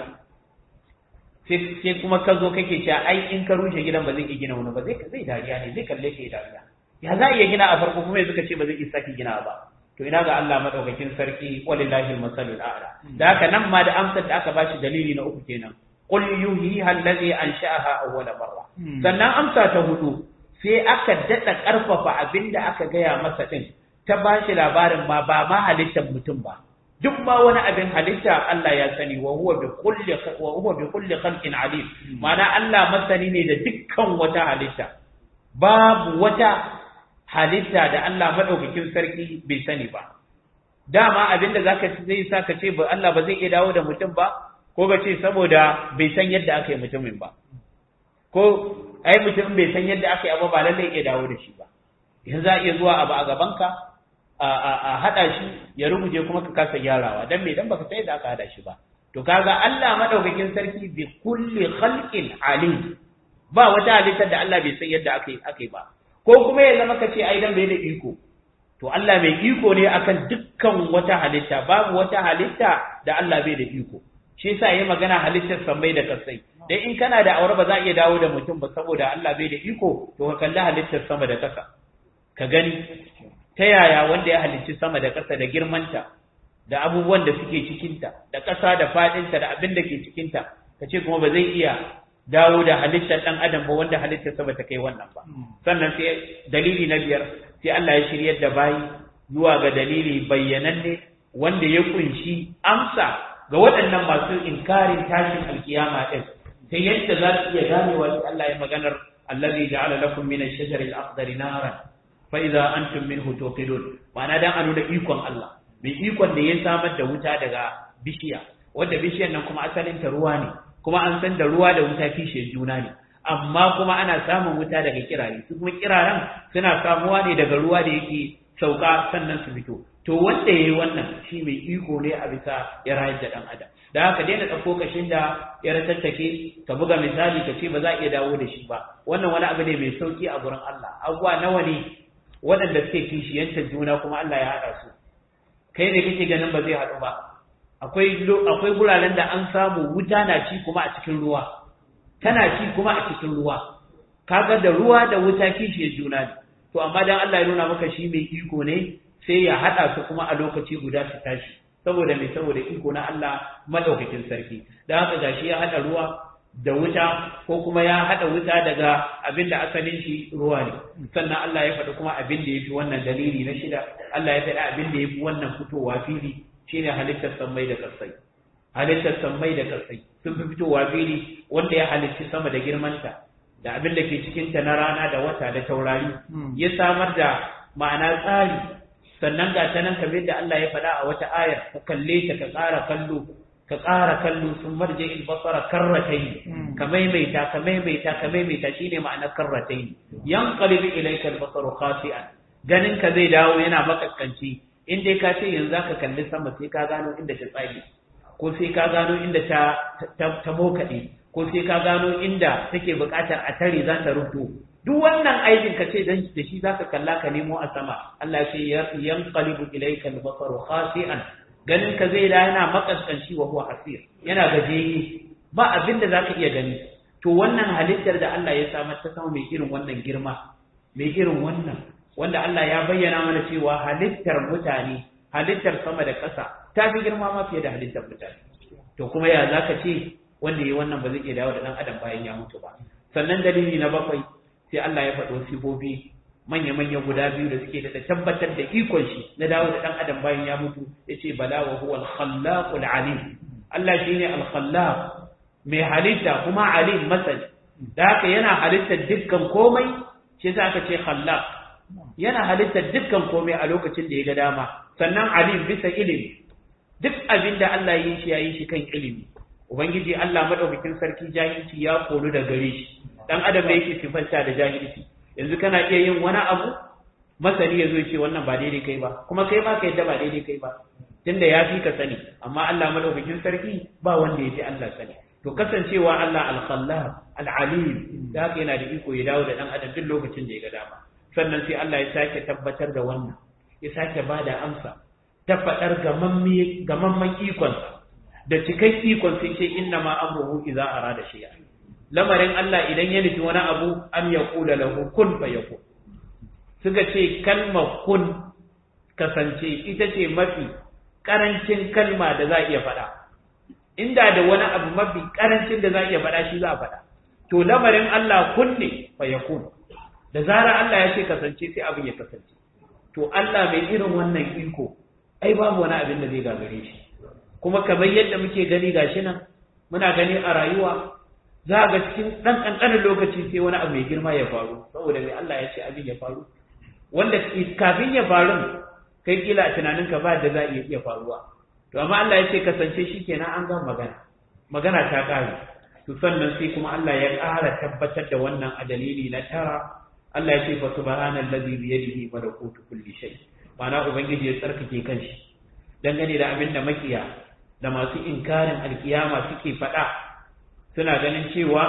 sai kuma ka zo kake cewa ai in ka rushe gidan ba zai iya gina wani ba zai zai dariya ne zai kalle ka dariya ya za a iya gina a farko kuma yanzu ka ce ba zai iya saki gina ba to ina ga Allah madaukakin sarki walillahi almasalul a'la da haka nan ma da amsar da aka bashi dalili na uku kenan qul yuhiha allazi ansha'aha awwala marra sannan amsa ta hudu sai aka dada karfafa abinda aka gaya masa din ta bashi labarin ma ba ma halittar mutum ba duk ma wani abin halitta Allah ya sani wa huwa bi kulli wa huwa bi kulli khalqin alim ma'ana Allah masani ne da dukkan wata halitta babu wata halitta da Allah madaukakin sarki bai sani ba dama abinda zaka zai sa ka ce ba Allah ba zai iya dawo da mutum ba ko ba ce saboda bai san yadda aka yi mutumin ba ko ai mutum bai san yadda aka yi abu ba lalle ya dawo da shi ba yanzu za a iya zuwa abu a gabanka a haɗa shi ya rubuje kuma ka kasa gyarawa dan me dan baka sai da aka haɗa shi ba to kaga Allah madaukakin sarki bi kulli khalqin alim ba wata halittar da Allah bai san yadda aka yi aka yi ba ko kuma ya zama kace ai dan bai da iko to Allah mai iko ne akan dukkan wata halitta babu wata halitta da Allah bai da iko shi yasa yayi magana halittar sammai da kasai dan in kana da aure ba za a iya dawo da mutum ba saboda Allah bai da iko to ka kalli halittar sama da kasa ka gani ta yaya wanda ya halicci sama da ƙasa da girmanta da abubuwan da suke cikinta da ƙasa da faɗinta da abin da ke cikinta ka ce kuma ba zai iya dawo da halittar ɗan adam ba wanda halittar sa ba ta kai wannan ba sannan sai dalili na biyar sai Allah ya shiryar da bayi zuwa ga dalili bayyananne wanda ya kunshi amsa ga waɗannan masu inkarin tashin alkiyama ɗin ta yadda za su iya ganewa sai Allah ya maganar allazi ja'ala lakum min ash-shajari al-akhdari naran fa idza antum minhu tuqidun ma'ana dan a nuna ikon Allah mai ikon da ya samar da wuta daga bishiya wanda bishiyar nan kuma asalin ta ruwa ne kuma an san da ruwa da wuta kishiyar juna ne amma kuma ana samun wuta daga kirare su kuma kiraren suna samuwa ne daga ruwa da yake sauka sannan su fito to wanda yayi wannan shi mai iko ne a bisa ya rayar da dan adam da haka daina tsako kashin da ya ratattake ka buga misali ka ce ba za a iya dawo da shi ba wannan wani abu ne mai sauki a gurin Allah abuwa nawa ne waɗanda suke kishiyantar juna kuma Allah ya haɗa su kai ne kake ganin ba zai haɗu ba akwai akwai guraren da an samu wuta na ci kuma a cikin ruwa tana ci kuma a cikin ruwa kaga da ruwa da wuta kishiyar juna ne to amma dan Allah ya nuna maka shi mai iko ne sai ya haɗa su kuma a lokaci guda su tashi saboda mai saboda iko na Allah madaukakin sarki dan haka gashi ya haɗa ruwa da wuta ko kuma ya haɗa wuta daga abin da asalin shi ruwa ne sannan Allah ya faɗi kuma abin da ya fi wannan dalili na shida Allah ya faɗi abin da ya fi wannan fitowa fili shine halittar sammai da ƙasai halittar sammai da ƙasai sun fi fitowa fili wanda ya halicci sama da girmanta da abin da ke cikinta na rana da wata da taurari ya samar da ma'ana tsari sannan ga ta nan kamar da Allah ya faɗa a wata ayar ka kalle ta ka ƙara kallo ka ƙara kallo sun marje il basara karratai ka maimaita ka maimaita ka maimaita shine ma'anar karratai yanqalibu ilayka al basaru khasi'an ganin ka zai dawo yana makaskanci in dai ka ce yanzu ka kalli sama sai ka gano inda ta tsage ko sai ka gano inda ta ta mokaɗe ko sai ka gano inda take buƙatar a tare za ta rubuto duk wannan aikin ka ce dan da shi zaka kalla ka nemo a sama Allah ya ce yanqalibu ilayka al basaru khasi'an ganin ka zai da yana makaskanci wa huwa asir yana gaje ba abin da zaka iya gani to wannan halittar da Allah ya samar ta sama mai irin wannan girma mai irin wannan wanda Allah ya bayyana mana cewa halittar mutane halittar sama da ƙasa ta fi girma ma fiye da halittar mutane to kuma ya zaka ce wanda yayi wannan ba zai iya dawo da dan adam bayan ya mutu ba sannan dalili na bakwai sai Allah ya faɗo sifofi manya-manya guda biyu da suke da tabbatar da ikon shi na dawo da ɗan adam bayan ya mutu ya ce bala wa huwa al-khallaqul alim Allah shine al-khallaq mai halitta kuma alim masani da haka yana halittar dukkan komai shi yasa aka ce khallaq yana halittar dukkan komai a lokacin da ya ga dama sannan alim bisa ilimi duk abin da Allah ya yi shi ya yi shi kan ilimi ubangiji Allah madaukakin sarki jahilci ya kolu da gare shi dan adam ne yake sifanta da jahilci yanzu kana iya yin wani abu masani ya zo ya ce wannan ba daidai kai ba kuma kai ma ka yadda ba daidai kai ba tunda ya fi ka sani amma Allah madaukakin sarki ba wanda ya fi Allah sani to kasancewa Allah al-khallaq al-alim da haka yana da iko ya dawo da dan adam duk lokacin da ya ga dama sannan sai Allah ya sake tabbatar da wannan ya sake bada amsa ta fadar gamamman gamamman ikon da cikakken ikon sai ce inna ma amruhu idza arada shay'an lamarin Allah idan ya nufi wani abu an ya kula lahu kun fa yakun suka ce kalmar kun kasance ita ce mafi karancin kalma da za a iya faɗa inda da wani abu mafi karancin da za a iya faɗa shi za a faɗa to lamarin Allah kun ne fa yakun da zarar Allah ya ce kasance sai abin ya kasance to Allah mai irin wannan iko ai babu wani abin da zai gagare shi kuma kamar yadda muke gani gashi nan muna gani a rayuwa za ga cikin ɗan ƙanƙanin lokaci sai wani abu mai girma ya faru saboda mai Allah ya ce abin ya faru wanda kafin ya faru kai kila tunaninka ba da za a iya faruwa to amma Allah ya ce kasance shi kenan an gama magana magana ta ƙare to sannan sai kuma Allah ya ƙara tabbatar da wannan a dalili na tara Allah ya ce fa subhanallazi bi yadihi malakutu kulli shay ma'ana ubangiji ya tsarkake kanshi dangane da abin da makiya da masu inkarin alkiyama suke faɗa suna ganin cewa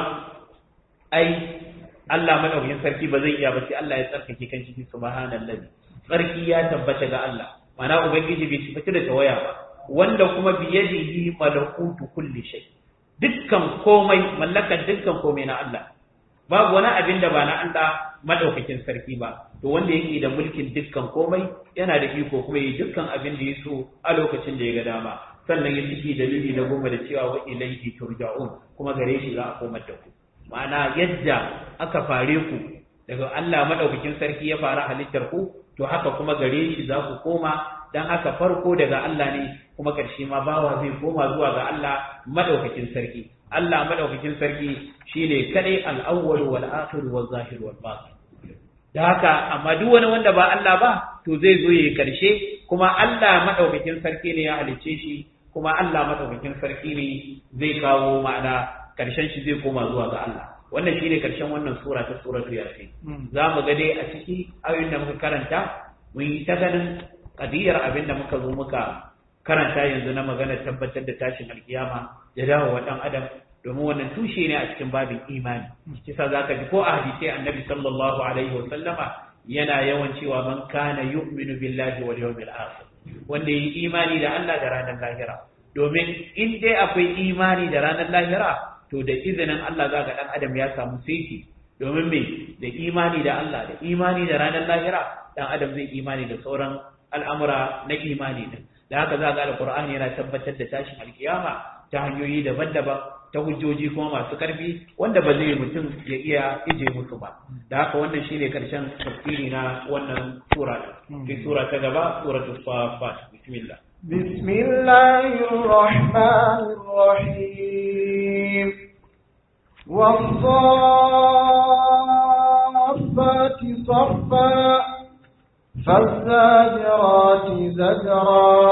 ai Allah madaukakin sarki ba zai iya ba sai Allah ya tsarkake kan shi subhanallahi sarki ya tabbata ga Allah mana ubangiji bai tabbata da tawaya ba wanda kuma bi yadihi malakutu kulli shay dukkan komai mallakar dukkan komai na Allah babu wani abin da ba na Allah madaukakin sarki ba to wanda yake da mulkin dukkan komai yana da iko kuma yi dukkan abin da ya so a lokacin da ya ga dama sannan ya ciki dalili na goma da cewa wa ilaihi turja'un kuma gare shi za a komar da ku ma'ana yadda aka fare ku daga Allah madaukakin sarki ya fara halittar ku to haka kuma gare shi za ku koma dan haka farko daga Allah ne kuma karshe ma bawa zai koma zuwa ga Allah madaukakin sarki Allah madaukakin sarki shine kadai al-awwal wal akhir wal zahir wal batin da haka amma duk wani wanda ba Allah ba to zai zo yayi karshe, kuma Allah madaukakin sarki ne ya halice shi, kuma Allah madaukakin sarki ne zai kawo ma'ana karshen shi zai koma zuwa ga Allah. Wannan shine karshen wannan sura ta suratu yasin. Za mu ga dai a ciki ayoyin da muka karanta mun yi ta ganin kadiyar abin da muka zo muka karanta yanzu na magana tabbatar da tashin alkiyama da dawowa dan adam, domin wannan tushe ne a cikin babin imani. Kisa zaka ji ko a hadisi annabi sallallahu alaihi wasallama yana yawan cewa man kana yu'minu billahi wal yawmil akhir, wanda yi imani da Allah da ranar lahira. Domin in dai akwai imani da ranar lahira to da izinin Allah za ga dan adam ya samu saiti. Domin me, da imani da Allah da imani da ranar lahira dan adam zai imani da sauran al'amura na imani din. Da haka za ga alqur'ani yana tabbatar da tashin alkiyama ta hanyoyi daban-daban, ta hujjoji kuma masu karfi wanda ba zai mutum ya iya ije musu ba. Da haka wannan shine karshen tafsiri na wannan sura. Sai sura ta gaba, suratul Safat. Bismillah. Bismillahir Rahmanir Rahim. Was-Saffati Saffa, فالزاجرات زجرا،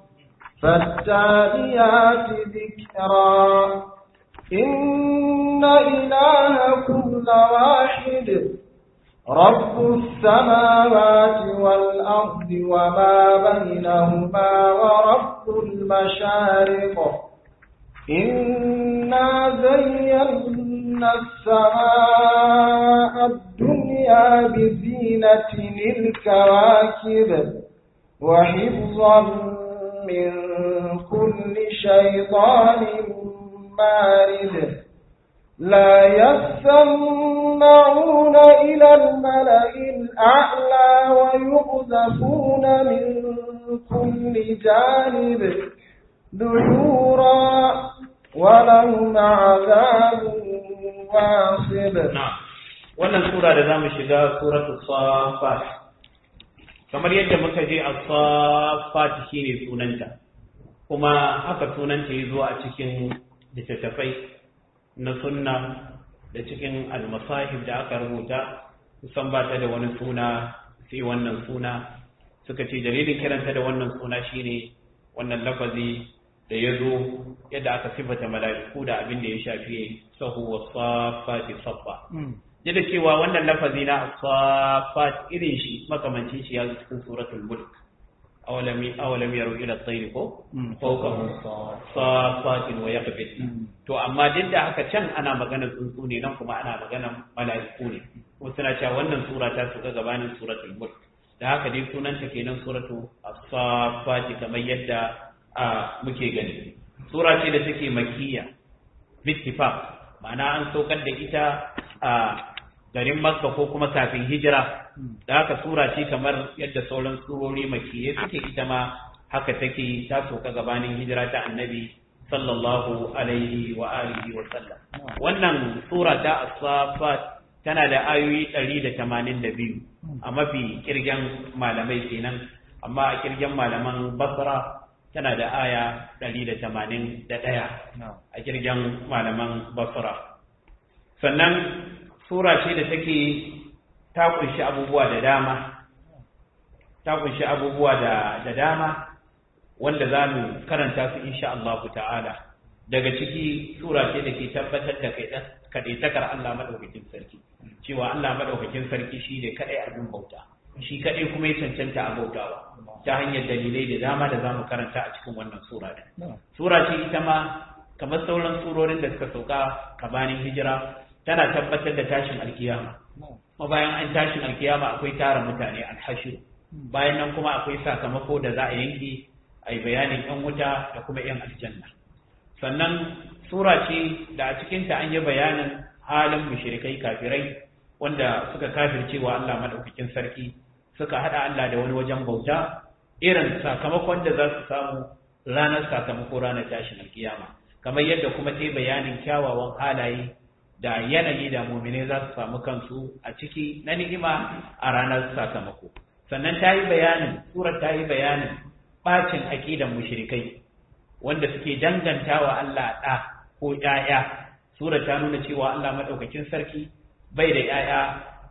فالتاليات ذكرا، إن إلهكم لواحد، رب السماوات والأرض وما بينهما ورب المشارق، إنا زينا السماء الدنيا بزينة الكواكب وحفظا من كل شيطان مارد، لا يسمعون إلى الملأ الأعلى ويقذفون من كل جانب دحورا ولهم عذاب واصب. نعم. wannan sura da zamu shiga suratul Safat, kamar yadda muka je as-Safat shine sunanta, kuma haka sunanta yazo a cikin littattafai na sunna da cikin al-masahib da aka rubuta, kusan ba ta da wani suna sai wannan suna. Suka ce dalilin kiranta da wannan suna shine wannan lafazi da yazo yadda aka sifata mala'iku da abin da ya shafi sahu was-Safati saffa. Yadda cewa wannan lafazi na as-Safat irin shi makamancin shi ya zo cikin suratul Mulk, awalam awalam yaru ila at-tayri ko fawqahum safatin wa yaqbid. To amma duk da haka can ana magana tsuntsu ne, nan kuma ana magana mala'iku ne. Ko suna cewa wannan sura ta suka gabanin suratul Mulk, da haka dai sunanta kenan suratu as-Safat kamar yadda muke gani. Sura ce da take makkiya bittifaq, ma'ana an saukar da ita a garin Makka ko kuma kafin hijira. Da haka sura ce kamar yadda sauran surori makkiye suke, ita ma haka take, ta sauka gabanin hijira ta annabi sallallahu alaihi wa alihi wa sallam. Wannan sura ta as-Safat tana da ayoyi ɗari da tamanin da biyu a mafi kirgen malamai kenan, amma a kirgen malaman Basra tana da aya ɗari da tamanin da ɗaya a kirgen malaman Basra. Sannan sura ce da take ta kunshi abubuwa da dama, ta kunshi abubuwa da, da dama wanda za mu karanta su insha Allah ta'ala. Daga ciki sura ce da ke tabbatar da kaɗaitakar Allah maɗaukakin sarki, cewa Allah maɗaukakin sarki shi ne kaɗai abin bauta, shi kaɗai kuma ya cancanta a bautawa ta hanyar dalilai da dama da za mu karanta a cikin wannan sura da. Sura ce ita ma kamar sauran surorin da suka sauka gabanin hijira, tana tabbatar da tashin alkiyama. Kuma bayan an tashin alkiyama akwai tara mutane alhashir, bayan nan kuma akwai sakamako da za a yanke, a yi bayanin yan wuta da kuma yan aljanna. Sannan sura ce da a cikinta an yi bayanin halin mushrikai kafirai wanda suka kafircewa Allah madaukakin sarki, suka hada Allah da wani wajen bauta, irin sakamakon da za su samu ranar sakamako ranar tashin alkiyama, kamar yadda kuma ta yi bayanin kyawawan halaye da yanayi da mu'mine za su samu kansu a ciki na ni'ima a ranar sakamako. Sannan ta yi bayanin, surar ta yi bayanin bacin aqidan mushrikai wanda suke dangantawa Allah ɗa ko ƴaƴa. Surar ta nuna cewa Allah madaukakin sarki bai da ƴaƴa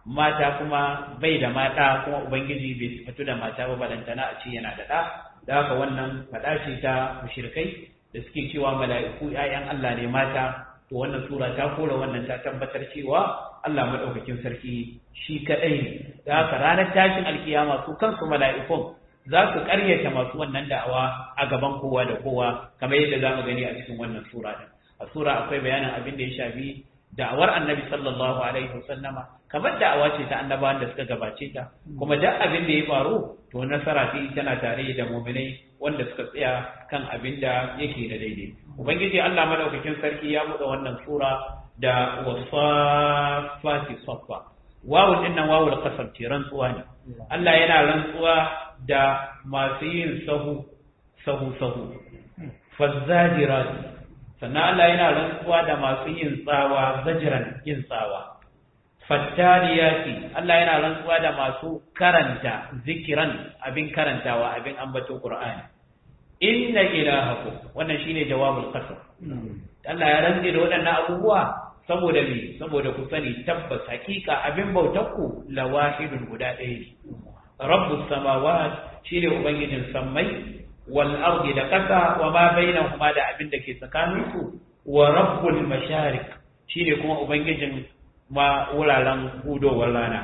mata kuma bai da mata kuma ubangiji bai sifatu da mata ba balantana a ce yana da ɗa da haka wannan faɗa ce ta mushrikai da suke cewa mala'iku ƴaƴan Allah ne mata to wannan sura ta kora wannan ta tabbatar cewa Allah madaukakin sarki shi kadai ne da haka ranar tashin alkiyama su kansu mala'ikun za su ƙaryata masu wannan da'awa a gaban kowa da kowa kamar yadda za mu gani a cikin wannan sura din a sura akwai bayanin abin da ya shafi da'awar annabi sallallahu alaihi wasallama kamar da'awa ce ta annabawan da suka gabace ta kuma duk abin da ya faru to nasara ce tana tare da mu'minai wanda suka tsaya kan abin da yake da daidai ubangiji Allah madaukakin sarki ya buɗe wannan sura da wasafati saffa wawu din nan wawul qasam ce rantsuwa ne Allah yana rantsuwa da masu yin sahu sahu sahu fazzajirat sannan Allah yana rantsuwa da masu yin tsawa zajiran yin tsawa fattaliyati Allah yana rantsuwa da masu karanta zikiran abin karantawa abin ambato Qur'ani inna ilahakum wannan shine jawabul qasam Allah ya rantsi da waɗannan abubuwa saboda me saboda ku sani tabbas hakika abin bautarku la wahidun guda ɗaya ne rabbus samawat shine ubangijin sammai wal ardi da ƙasa wa ma bainahuma da abin da ke tsakaninsu wa rabbul masharik shine kuma ubangijin ma wuraren hudowar rana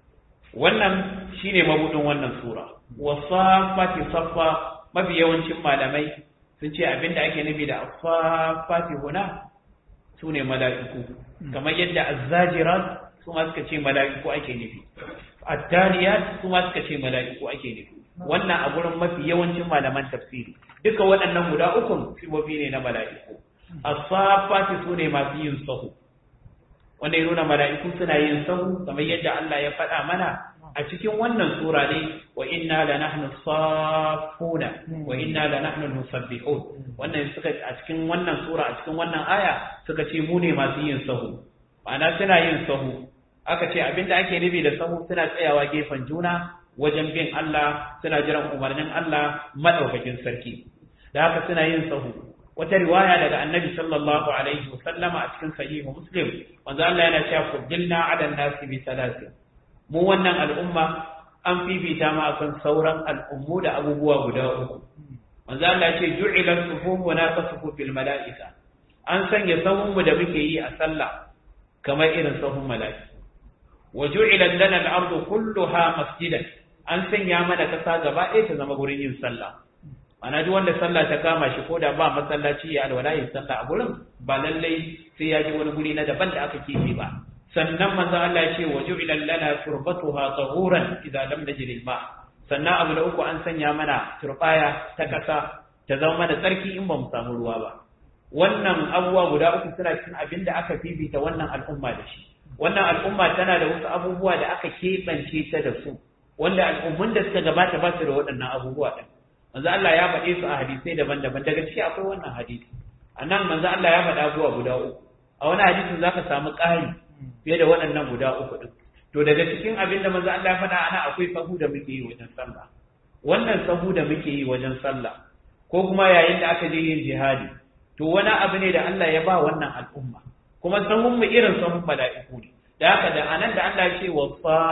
wannan shine mabudin wannan sura wasafati saffa mafi yawancin malamai sun ce abin da ake nufi da asafati huna sune mala'iku kamar yadda azzajirat su ma suka ce mala'iku ake nufi at-tariyat su ma suka ce mala'iku ake nufi wannan a gurin mafi yawancin malaman tafsiri duka waɗannan guda ukun sifofi ne na mala'iku as-safati sune masu yin sahu wanda ya nuna mala'iku suna yin sahu kamar yadda Allah ya faɗa mana a cikin wannan sura ne wa inna la nahnu safuna wa inna la nahnu musabbihun wannan suka a cikin wannan sura a cikin wannan aya suka ce mu ne masu yin sahu ma'ana suna yin sahu aka ce abinda ake nufi da sahu suna tsayawa gefen juna wajen bin Allah suna jiran umarnin Allah madaukakin sarki da haka suna yin sahu wata riwaya daga annabi sallallahu alaihi wasallama a cikin sahihu muslim wanda Allah yana cewa fuddilna ala nasi bi salasi mu wannan al'umma an fifita ma akan sauran al'ummu da abubuwa guda uku wanda Allah ya ce ju'ila sufufu na kasufu fil mala'ika an sanya sahun mu da muke yi a sallah kamar irin sahun mala'ika wa ju'ila lana al-ardu kulluha masjidan an sanya mana kasa gaba ɗaya ta zama gurin yin sallah ana duk wanda sallah ta kama shi ko da ba masallaci ya alwala yin sallah a gurin ba lallai sai ya je wani guri na daban da aka kife ba sannan manzo Allah ya ce wa ju'ila lana turbatuha tahuran idza lam najid al-ma sannan abu da uku an sanya mana turbaya ta kasa ta zama mana tsarki in ba mu samu ruwa ba wannan abubuwa guda uku suna cikin abin da aka fifita wannan al'umma da shi wannan al'umma tana da wasu abubuwa da aka keɓance ta da su wanda al'ummun da suka gabata ba su da waɗannan abubuwa ɗin manzo Allah ya faɗe su a hadisai daban-daban daga ciki akwai wannan hadisi anan manzo Allah ya faɗa abubuwa guda uku a wani hadisin zaka samu ƙari fiye da waɗannan guda uku ɗin to daga cikin abin da manzo Allah ya faɗa ana akwai sahu da muke yi wajen sallah wannan sahu da muke yi wajen sallah ko kuma yayin da aka je yin jihadi to wani abu ne da Allah ya ba wannan al'umma kuma sahun mu irin sahun mala'iku ne da haka da anan da Allah ya ce wa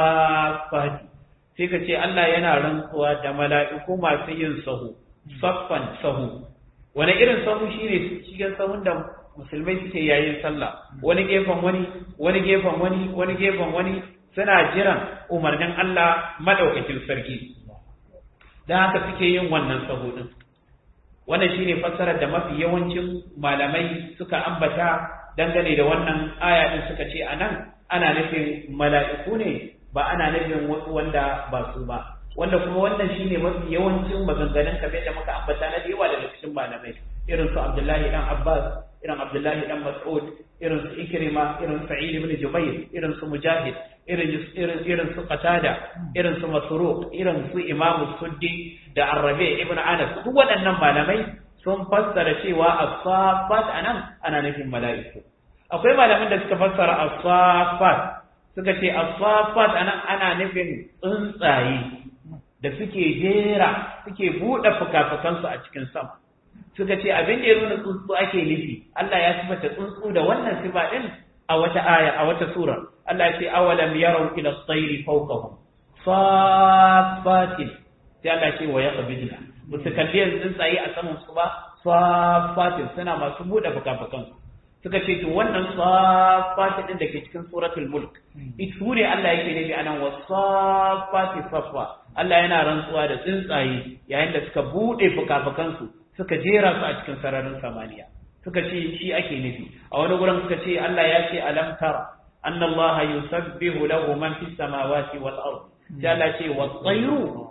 safati sai ka ce Allah yana rantsuwa da mala'iku masu yin sahu saffan sahu wani irin sahu shine cikin sahun da musulmai suke yayin sallah wani gefen wani wani gefen wani wani gefen wani suna jiran umarnin Allah madaukakin sarki dan haka suke yin wannan sahu din wannan shine fassarar da mafi yawancin malamai suka ambata dangane da wannan aya din suka ce anan ana nufin mala'iku ne ba ana nufin wasu wanda ba su ba wanda kuma wannan shine mafi yawancin maganganun kamar da muka ambata na da yawa daga cikin malamai irin su Abdullahi dan Abbas irin Abdullahi dan Mas'ud irin su Ikrima irin Sa'id ibn Jubayr irin su Mujahid irin irin irin su Qatada irin su Masruq irin su Imam Suddi da Ar-Rabi' ibn Anas duk waɗannan malamai sun fassara cewa as-saffat anan ana nufin mala'iku akwai malaman da suka fassara as-saffat suka ce as-saffat anan ana nufin tsuntsaye da suke jera suke buɗe fukafukansu a cikin sama suka ce abin da ya nuna tsuntsu ake nufi Allah ya sifata tsuntsu da wannan sifa din a wata aya a wata sura Allah ya ce awalam yarau ila at-tayri fawqahum safatin sai Allah ya ce wa yaqbidna musu kalli yanzu tsaye a saman su ba safatin suna masu buɗe fuka-fukan suka ce to wannan safatin din da ke cikin suratul mulk ita ne Allah yake nufi anan wa safati safa Allah yana rantsuwa da tsuntsaye yayin da suka buɗe fuka-fukan su suka jera su a cikin sararin samaniya suka ce shi ake nufi a wani gurin suka ce Allah ya ce alam tara anna Allah yusabbihu lahu man fis samawati wal ard sai Allah ce wa tayru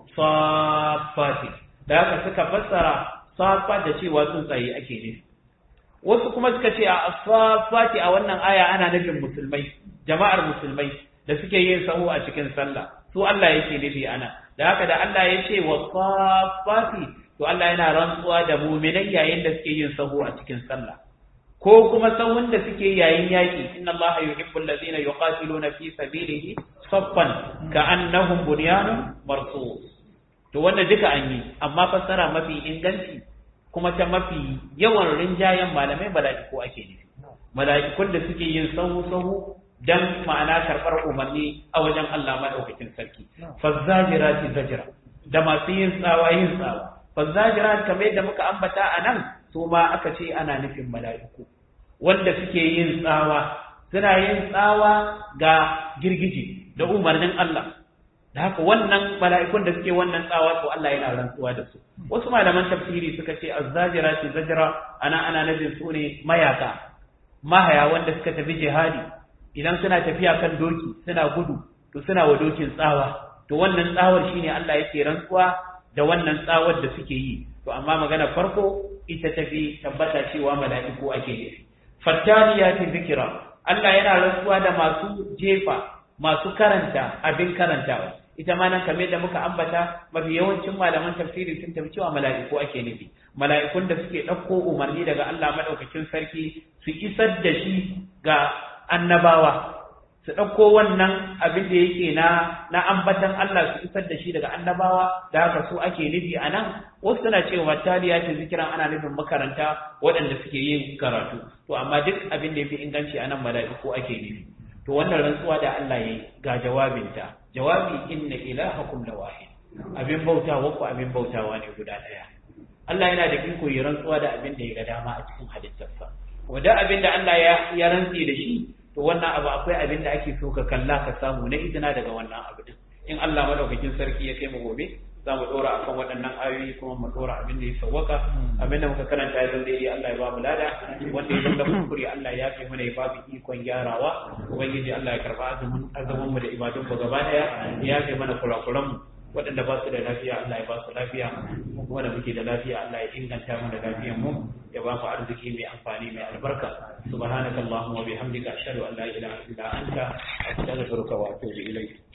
safati da haka suka fassara safa da cewa tsuntsaye ake nufi wasu kuma suka ce a safati a wannan aya ana nufin musulmai jama'ar musulmai da suke yin sahu a cikin sallah su Allah yake nufi ana da haka da Allah ya ce wa safati to Allah yana rantsuwa da mu'minai yayin da suke yin sahu a cikin sallah ko kuma sahun da suke yayin yaki inna Allah yuhibbul ladina yuqatiluna fi sabilihi saffan ka'annahum bunyanun marsus to wannan duka an yi amma fassara mafi inganci kuma ta mafi yawan rinjayen malamai mala'iku ake nufi mala'ikun da suke yin sahu sahu dan ma'ana karbar umarni a wajen Allah madaukakin sarki fazzajirati zajra da masu yin tsawa yin tsawa fazzajirat kamar yadda muka ambata anan su ma aka ce ana nufin mala'iku wanda suke yin tsawa suna yin tsawa ga girgije da umarnin Allah da haka wannan mala'ikun da suke wannan tsawa to Allah yana rantsuwa da su wasu malaman tafsiri suka ce az-zajirati zajra ana ana nabin su ne mayaka mahaya wanda suka tafi jihadi idan suna tafiya kan doki suna gudu to suna wa dokin tsawa to wannan tsawar shine Allah yake rantsuwa da wannan tsawar da suke yi to amma magana farko ita tafi tabbata cewa mala'iku ake nufi fattaniyati zikra Allah yana rantsuwa da masu jefa masu karanta abin karantawa ita ma nan kamar da muka ambata mafi yawancin malaman tafsiri sun tafi cewa mala'iku ake nufi mala'ikun da suke ɗauko umarni daga Allah madaukakin sarki su isar da shi ga annabawa su ɗauko wannan abin da yake na na ambatan Allah su isar da shi daga annabawa da haka su ake nufi a nan wasu suna cewa taliya ce zikiran ana nufin makaranta waɗanda suke yin karatu to amma duk abin da yafi inganci a nan mala'iku ake nufi to wannan rantsuwa da Allah yayi ga jawabinta jawabi inna ilahakum lawahid abin bautawa ko abin bautawa ne guda daya Allah yana da iko yi rantsuwa da abin da ya ga dama a cikin halittarsa wanda abin da Allah ya ya rantsi da shi to wannan abu akwai abin da ake so ka kalla ka samu na izina daga wannan abu din in Allah madaukakin sarki ya kai mu gobe za mu dora akan waɗannan ayoyi kuma mu dora abin da ya sawwaka abin da muka karanta ya zama daidai Allah ya ba mu lada wanda ya zama kuskure Allah ya fi mana ya ba mu ikon gyarawa ubangiji Allah ya karba azumin azumin mu da ibadun mu gaba daya ya fi mana kurakuran mu waɗanda ba su da lafiya Allah ya ba su lafiya kuma da muke da lafiya Allah ya inganta mu da lafiyar mu ya ba mu arziki mai amfani mai albarka subhanakallahumma wa bihamdika ashhadu an la ilaha illa anta astaghfiruka wa atubu ilayk